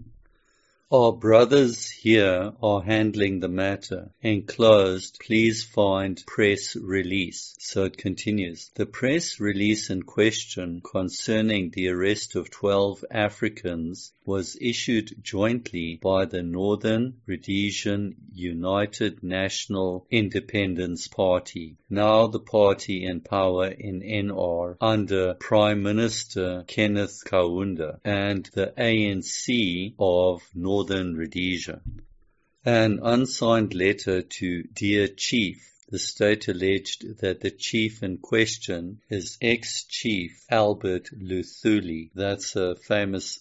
Our brothers here are handling the matter. Enclosed, please find press release. So it continues. The press release in question concerning the arrest of 12 Africans was issued jointly by the Northern Rhodesian United National Independence Party, now the party in power in NR under Prime Minister Kenneth Kaunda, and the ANC of Northern Rhodesia. An unsigned letter to Dear Chief. The state alleged that the chief in question is ex-chief Albert Luthuli. That's a famous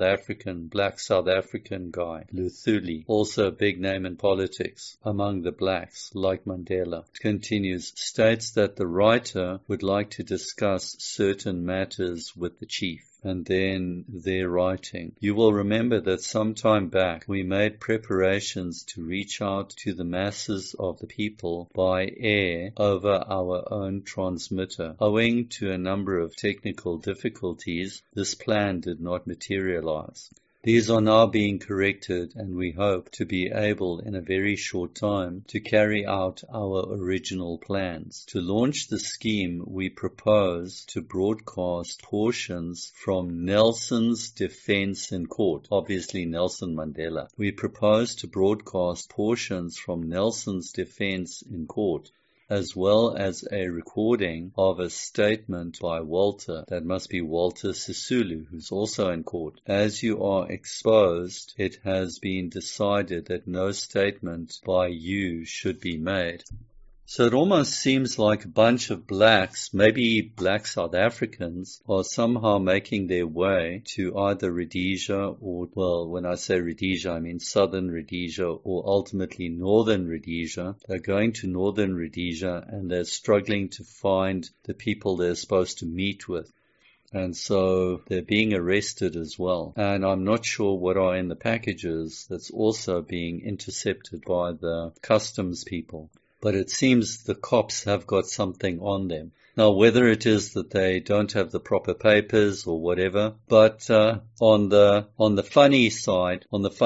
black South African guy, Luthuli. Also a big name in politics among the blacks, like Mandela. It continues, states that the writer would like to discuss certain matters with the chief. And then their writing. You will remember that some time back we made preparations to reach out to the masses of the people by air over our own transmitter. Owing to a number of technical difficulties, this plan did not materialize. These are now being corrected, and we hope to be able in a very short time to carry out our original plans. To launch the scheme, we propose to broadcast portions from Nelson's defense in court, obviously Nelson Mandela. We propose to broadcast portions from Nelson's defense in court, as well as a recording of a statement by Walter, that must be Walter Sisulu, who's also in court. As you are exposed, it has been decided that no statement by you should be made. So it almost seems like a bunch of blacks, maybe black South Africans, are somehow making their way to either Rhodesia or, well, when I say Rhodesia, I mean Southern Rhodesia or ultimately Northern Rhodesia. They're going to Northern Rhodesia and they're struggling to find the people they're supposed to meet with. And so they're being arrested as well. And I'm not sure what are in the packages that's also being intercepted by the customs people. But it seems the cops have got something on them. Now, whether it is that they don't have the proper papers or whatever, but on the funny side,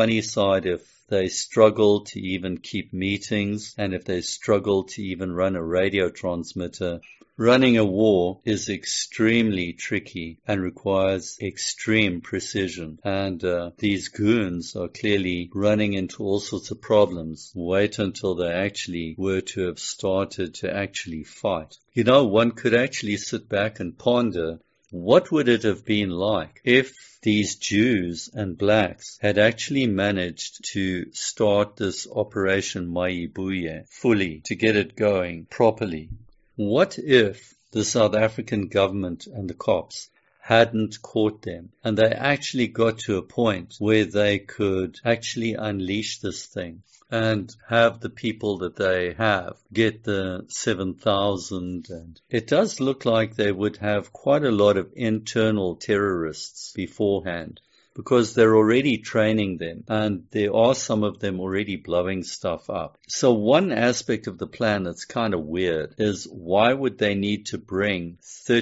if they struggle to even keep meetings, and if they struggle to even run a radio transmitter, running a war is extremely tricky and requires extreme precision. And these goons are clearly running into all sorts of problems. Wait until they actually were to have started to actually fight. You know, one could actually sit back and ponder what would it have been like if these Jews and blacks had actually managed to start this Operation Mayibuye fully, to get it going properly? What if the South African government and the cops hadn't caught them, and they actually got to a point where they could actually unleash this thing and have the people that they have get the 7,000? And it does look like they would have quite a lot of internal terrorists beforehand, because they're already training them, and there are some of them already blowing stuff up. So one aspect of the plan that's kind of weird is, why would they need to bring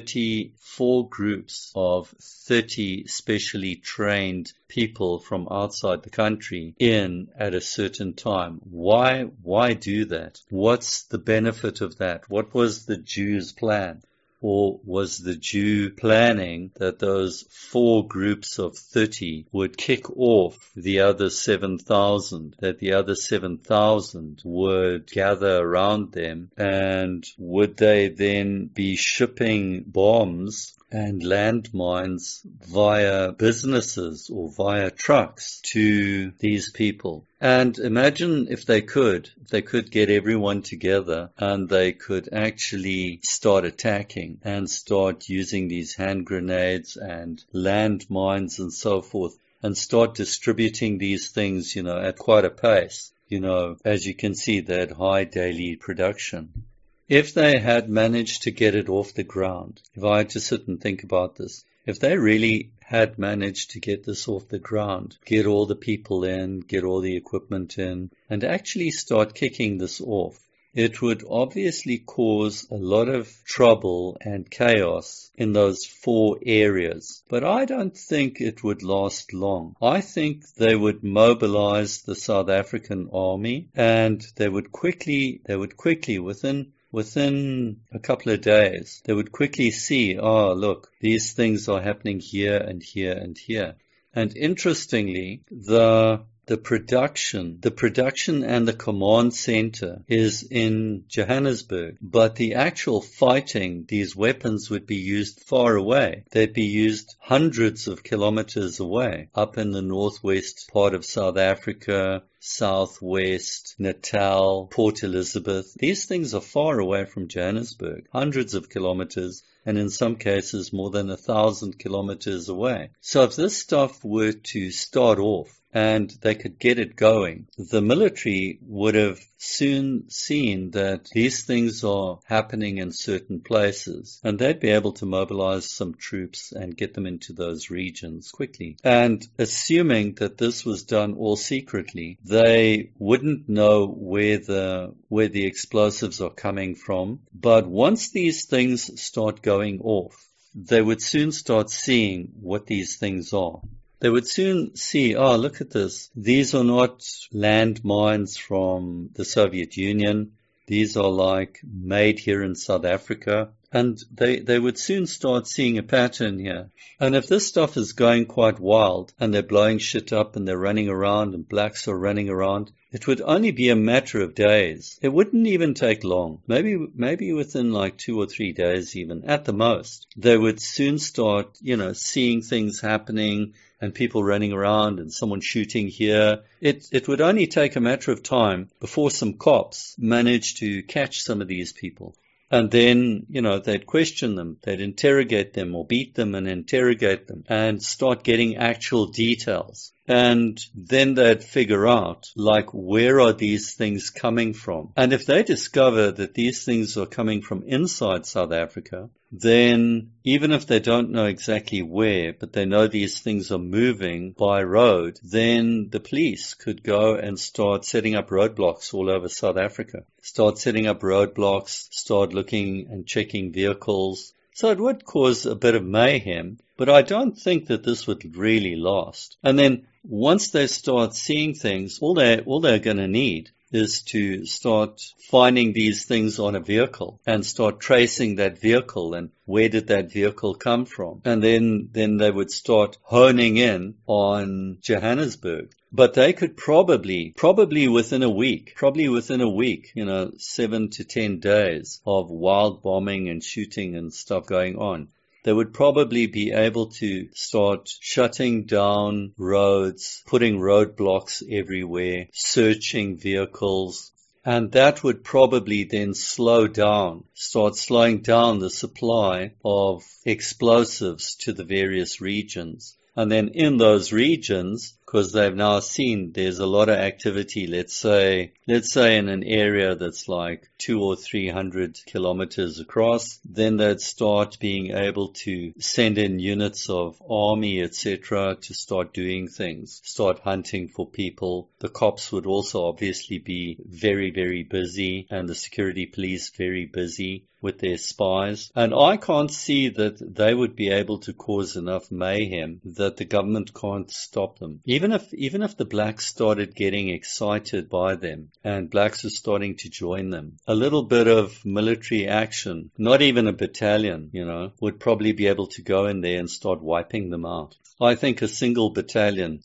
34 groups of 30 specially trained people from outside the country in at a certain time? Why do that? What's the benefit of that? What was the Jews' plan? Or was the Jew planning that those 4 groups of 30 would kick off the other 7,000, that the other 7,000 would gather around them, and would they then be shipping bombs and landmines via businesses or via trucks to these people? And imagine if they could get everyone together and they could actually start attacking and start using these hand grenades and landmines and so forth, and start distributing these things, at quite a pace. As you can see, they had high daily production. If they had managed to get it off the ground, if I had to sit and think about this, if they really had managed to get this off the ground, get all the people in, get all the equipment in, and actually start kicking this off, it would obviously cause a lot of trouble and chaos in those 4 areas. But I don't think it would last long. I think they would mobilize the South African army, and they would quickly, within a couple of days, they would quickly see, look, these things are happening here and here and here. And interestingly, the production and the command center is in Johannesburg, but the actual fighting, these weapons would be used far away. They'd be used hundreds of kilometers away, up in the northwest part of South Africa, southwest, Natal, Port Elizabeth. These things are far away from Johannesburg, hundreds of kilometers, and in some cases more than 1,000 kilometers away. So if this stuff were to start off and they could get it going, the military would have soon seen that these things are happening in certain places, and they'd be able to mobilize some troops and get them into those regions quickly. And assuming that this was done all secretly, they wouldn't know where the explosives are coming from. But once these things start going off, they would soon start seeing what these things are. They would soon see, look at this. These are not landmines from the Soviet Union. These are like made here in South Africa. And they would soon start seeing a pattern here. And if this stuff is going quite wild, and they're blowing shit up and they're running around and blacks are running around, it would only be a matter of days. It wouldn't even take long. Maybe within like 2 or 3 days even, at the most. They would soon start, seeing things happening and people running around and someone shooting here. It would only take a matter of time before some cops managed to catch some of these people. And then, they'd question them, they'd interrogate them or beat them and interrogate them and start getting actual details. And then they'd figure out, where are these things coming from? And if they discover that these things are coming from inside South Africa, then even if they don't know exactly where, but they know these things are moving by road, then the police could go and start setting up roadblocks all over South Africa. Start setting up roadblocks, start looking and checking vehicles. So it would cause a bit of mayhem, but I don't think that this would really last. And then once they start seeing things, all they're going to need is to start finding these things on a vehicle and start tracing that vehicle and where did that vehicle come from. And then they would start honing in on Johannesburg. But they could probably within a week, 7 to 10 days of wild bombing and shooting and stuff going on, they would probably be able to start shutting down roads, putting roadblocks everywhere, searching vehicles. And that would probably then start slowing down the supply of explosives to the various regions. And then in those regions, because they've now seen there's a lot of activity, let's say in an area that's like 200 or 300 kilometers across, then they'd start being able to send in units of army, etc., to start doing things, start hunting for people. The cops would also obviously be very, very busy, and the security police very busy with their spies. And I can't see that they would be able to cause enough mayhem that the government can't stop them. Even if the blacks started getting excited by them and blacks were starting to join them, a little bit of military action, not even a battalion, would probably be able to go in there and start wiping them out. I think a single battalion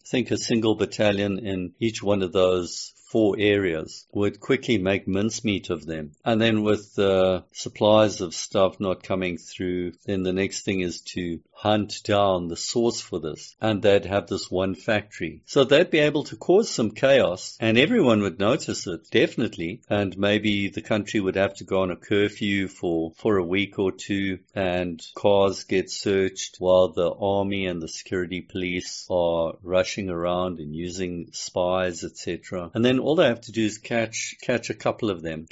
in each one of those 4 areas would quickly make mincemeat of them. And then with the supplies of stuff not coming through, then the next thing is to hunt down the source for this. And they'd have this one factory. So they'd be able to cause some chaos, and everyone would notice it, definitely. And maybe the country would have to go on a curfew for a week or 2, and cars get searched while the army and the security police are rushing around and using spies, etc. And then all they have to do is catch a couple of them,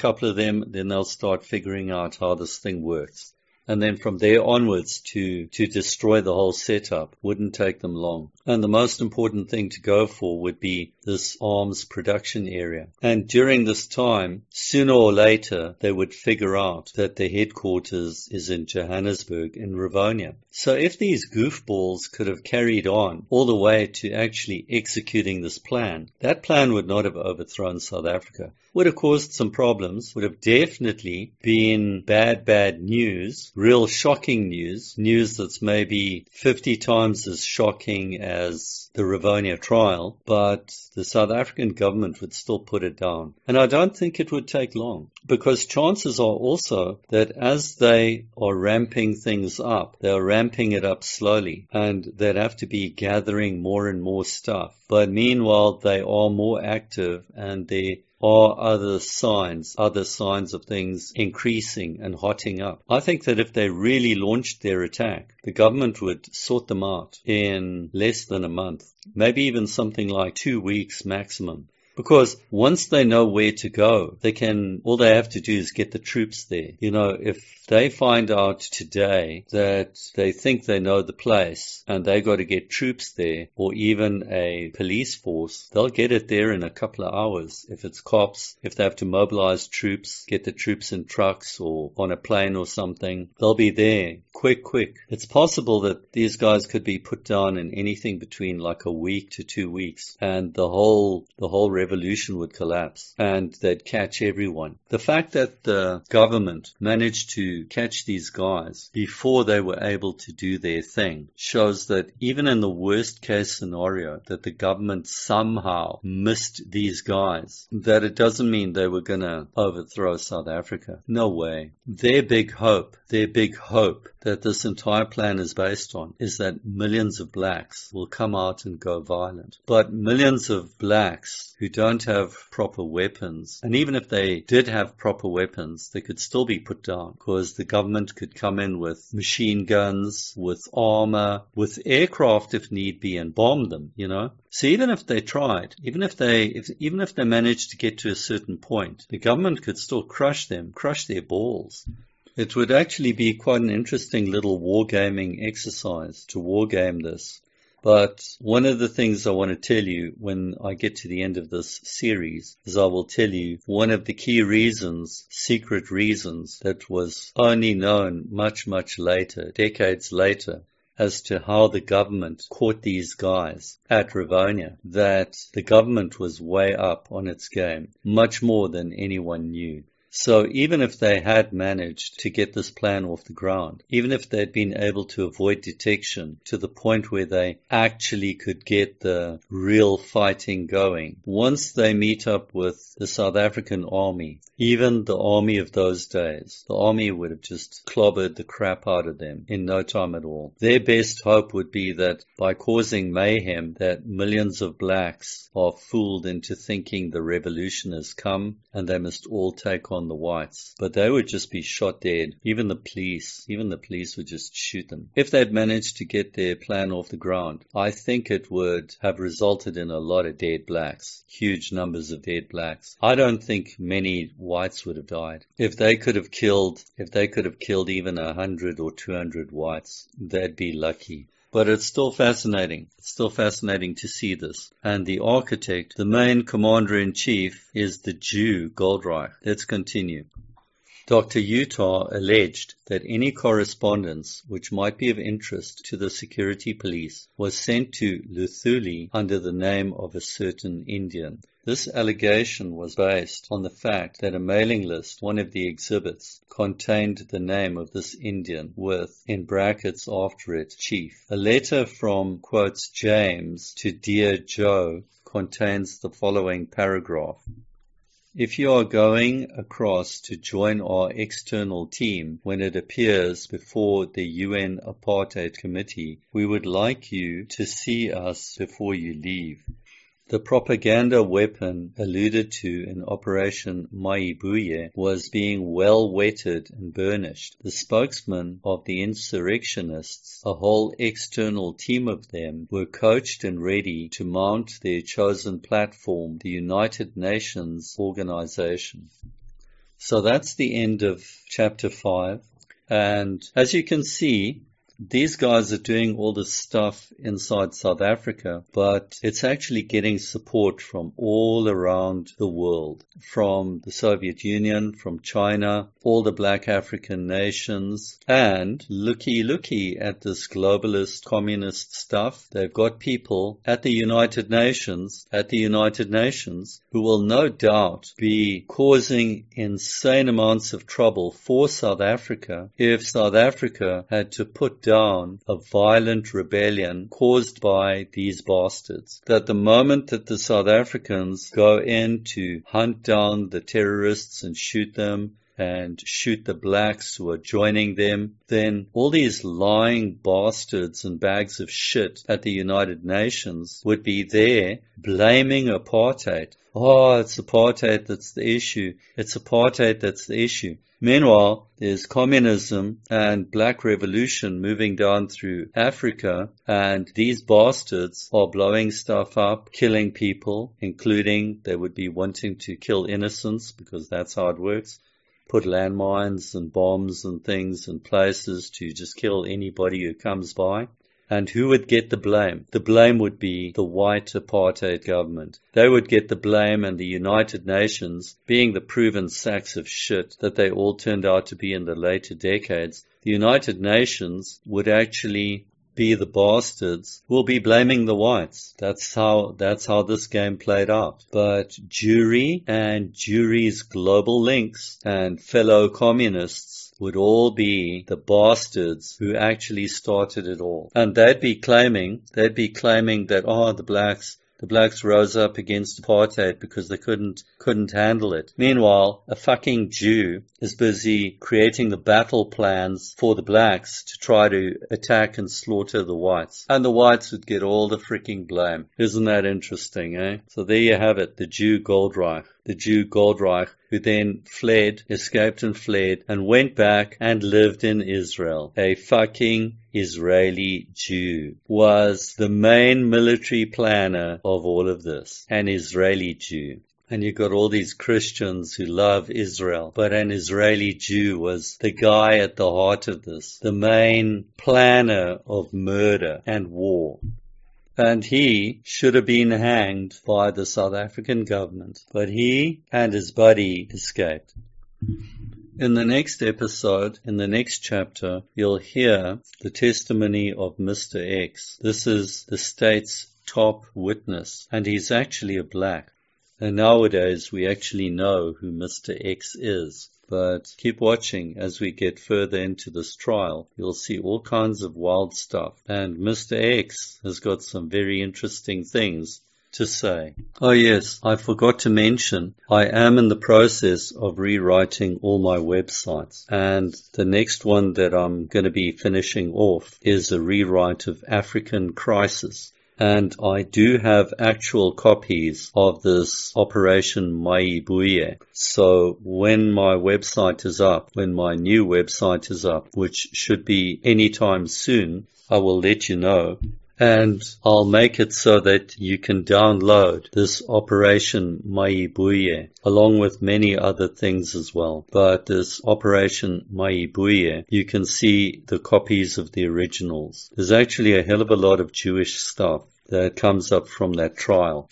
then they'll start figuring out how this thing works. And then from there onwards to destroy the whole setup wouldn't take them long. And the most important thing to go for would be this arms production area. And during this time, sooner or later, they would figure out that the headquarters is in Johannesburg, in Rivonia. So if these goofballs could have carried on all the way to actually executing this plan, that plan would not have overthrown South Africa. Would have caused some problems, would have definitely been bad news, real shocking news that's maybe 50 times as shocking as the Rivonia trial, but the South African government would still put it down. And I don't think it would take long, because chances are also that as they are ramping things up, they are ramping it up slowly, and they'd have to be gathering more and more stuff. But meanwhile, they are more active, and they are other signs of things increasing and hotting up. I think that if they really launched their attack, the government would sort them out in less than a month, maybe even something like 2 weeks maximum. Because once they know where to go, all they have to do is get the troops there. If they find out today that they think they know the place and they got to get troops there, or even a police force, they'll get it there in a couple of hours. If it's cops, if they have to mobilize troops, get the troops in trucks or on a plane or something, they'll be there quick. It's possible that these guys could be put down in anything between like a week to 2 weeks, and the whole revolution would collapse and they'd catch everyone. The fact that the government managed to catch these guys before they were able to do their thing shows that even in the worst case scenario, that the government somehow missed these guys, that it doesn't mean they were going to overthrow South Africa. No way. Their big hope that this entire plan is based on is that millions of blacks will come out and go violent. But millions of blacks who don't have proper weapons, and even if they did have proper weapons, they could still be put down, because the government could come in with machine guns, with armor, with aircraft if need be, and bomb them, So even if they tried, even if they managed to get to a certain point, the government could still crush their balls. It would actually be quite an interesting little wargaming exercise to wargame this. But one of the things I want to tell you when I get to the end of this series is I will tell you one of the key reasons, secret reasons, that was only known much, much later, decades later, as to how the government caught these guys at Rivonia, that the government was way up on its game, much more than anyone knew. So even if they had managed to get this plan off the ground, even if they'd been able to avoid detection to the point where they actually could get the real fighting going, once they meet up with the South African army, even the army of those days, the army would have just clobbered the crap out of them in no time at all. Their best hope would be that by causing mayhem, that millions of blacks are fooled into thinking the revolution has come and they must all take on the whites. But they would just be shot dead. Even the police would just shoot them. If they'd managed to get their plan off the ground, I think it would have resulted in a lot of dead blacks, huge numbers of dead blacks. I don't think many whites would have died. If they could have killed even 100 or 200 whites, they'd be lucky. But it's still fascinating. It's still fascinating to see this. And the architect, the main commander-in-chief, is the Jew Goldreich. Let's continue. Dr. Utah alleged that any correspondence which might be of interest to the security police was sent to Luthuli under the name of a certain Indian. This allegation was based on the fact that a mailing list, one of the exhibits, contained the name of this Indian with, in brackets after it, Chief. A letter from, quotes, James to Dear Joe contains the following paragraph. If you are going across to join our external team when it appears before the UN Apartheid Committee, we would like you to see us before you leave. The propaganda weapon alluded to in Operation Maibuye was being well wetted and burnished. The spokesman of the insurrectionists, a whole external team of them, were coached and ready to mount their chosen platform, the United Nations Organization. So that's the end of chapter 5. And as you can see, these guys are doing all this stuff inside South Africa, but it's actually getting support from all around the world, from the Soviet Union, from China, all the black African nations, and looky at this globalist communist stuff. They've got people at the United Nations, who will no doubt be causing insane amounts of trouble for South Africa if South Africa had to put down a violent rebellion caused by these bastards. That the moment that the South Africans go in to hunt down the terrorists and shoot them, and shoot the blacks who are joining them, then all these lying bastards and bags of shit at the United Nations would be there blaming apartheid. Oh, it's apartheid that's the issue. It's apartheid that's the issue. Meanwhile, there's communism and black revolution moving down through Africa, and these bastards are blowing stuff up, killing people, including they would be wanting to kill innocents because that's how it works. Put landmines and bombs and things in places to just kill anybody who comes by. And who would get the blame? The blame would be the white apartheid government. They would get the blame, and the United Nations, being the proven sacks of shit that they all turned out to be in the later decades, the United Nations would actually be the bastards who will be blaming the whites. That's how this game played out. But Jewry and Jewry's global links and fellow communists would all be the bastards who actually started it all. And they'd be claiming that, the blacks rose up against apartheid because they couldn't handle it. Meanwhile, a fucking Jew is busy creating the battle plans for the blacks to try to attack and slaughter the whites. And the whites would get all the freaking blame. Isn't that interesting, eh? So there you have it, the Jew Goldreich. The Jew Goldreich, who then escaped and fled, and went back and lived in Israel. A fucking Israeli Jew was the main military planner of all of this. An Israeli Jew. And you've got all these Christians who love Israel, but an Israeli Jew was the guy at the heart of this, the main planner of murder and war. And he should have been hanged by the South African government, but he and his buddy escaped. In the next episode, in the next chapter, you'll hear the testimony of Mr. X. This is the state's top witness, and he's actually a black. And nowadays we actually know who Mr. X is. But keep watching as we get further into this trial. You'll see all kinds of wild stuff. And Mr. X has got some very interesting things to say. Oh yes, I forgot to mention, I am in the process of rewriting all my websites. And the next one that I'm going to be finishing off is a rewrite of African Crisis. And I do have actual copies of this Operation Mayibuye. So when my website is up, when my new website is up, which should be anytime soon, I will let you know. And I'll make it so that you can download this Operation Mayibuye, along with many other things as well. But this Operation Mayibuye, you can see the copies of the originals. There's actually a hell of a lot of Jewish stuff that comes up from that trial.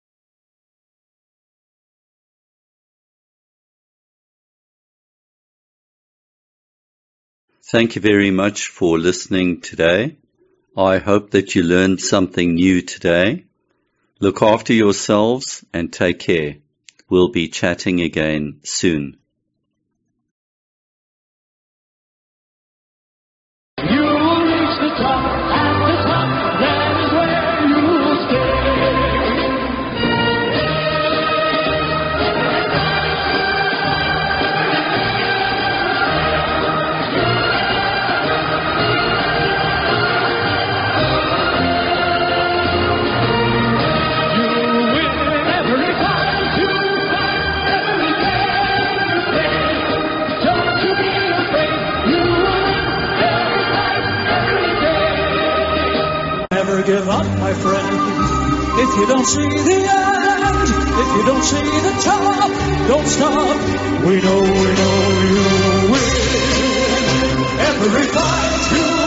Thank you very much for listening today. I hope that you learned something new today. Look after yourselves and take care. We'll be chatting again soon. You will reach the top, at the top, that is where you will stay. You will win every fight, you fight every day. Don't you be afraid, you will win every fight, every day. Never give up, my friend. If you don't see the end, if you don't see the top, don't stop. We know you will win every fight you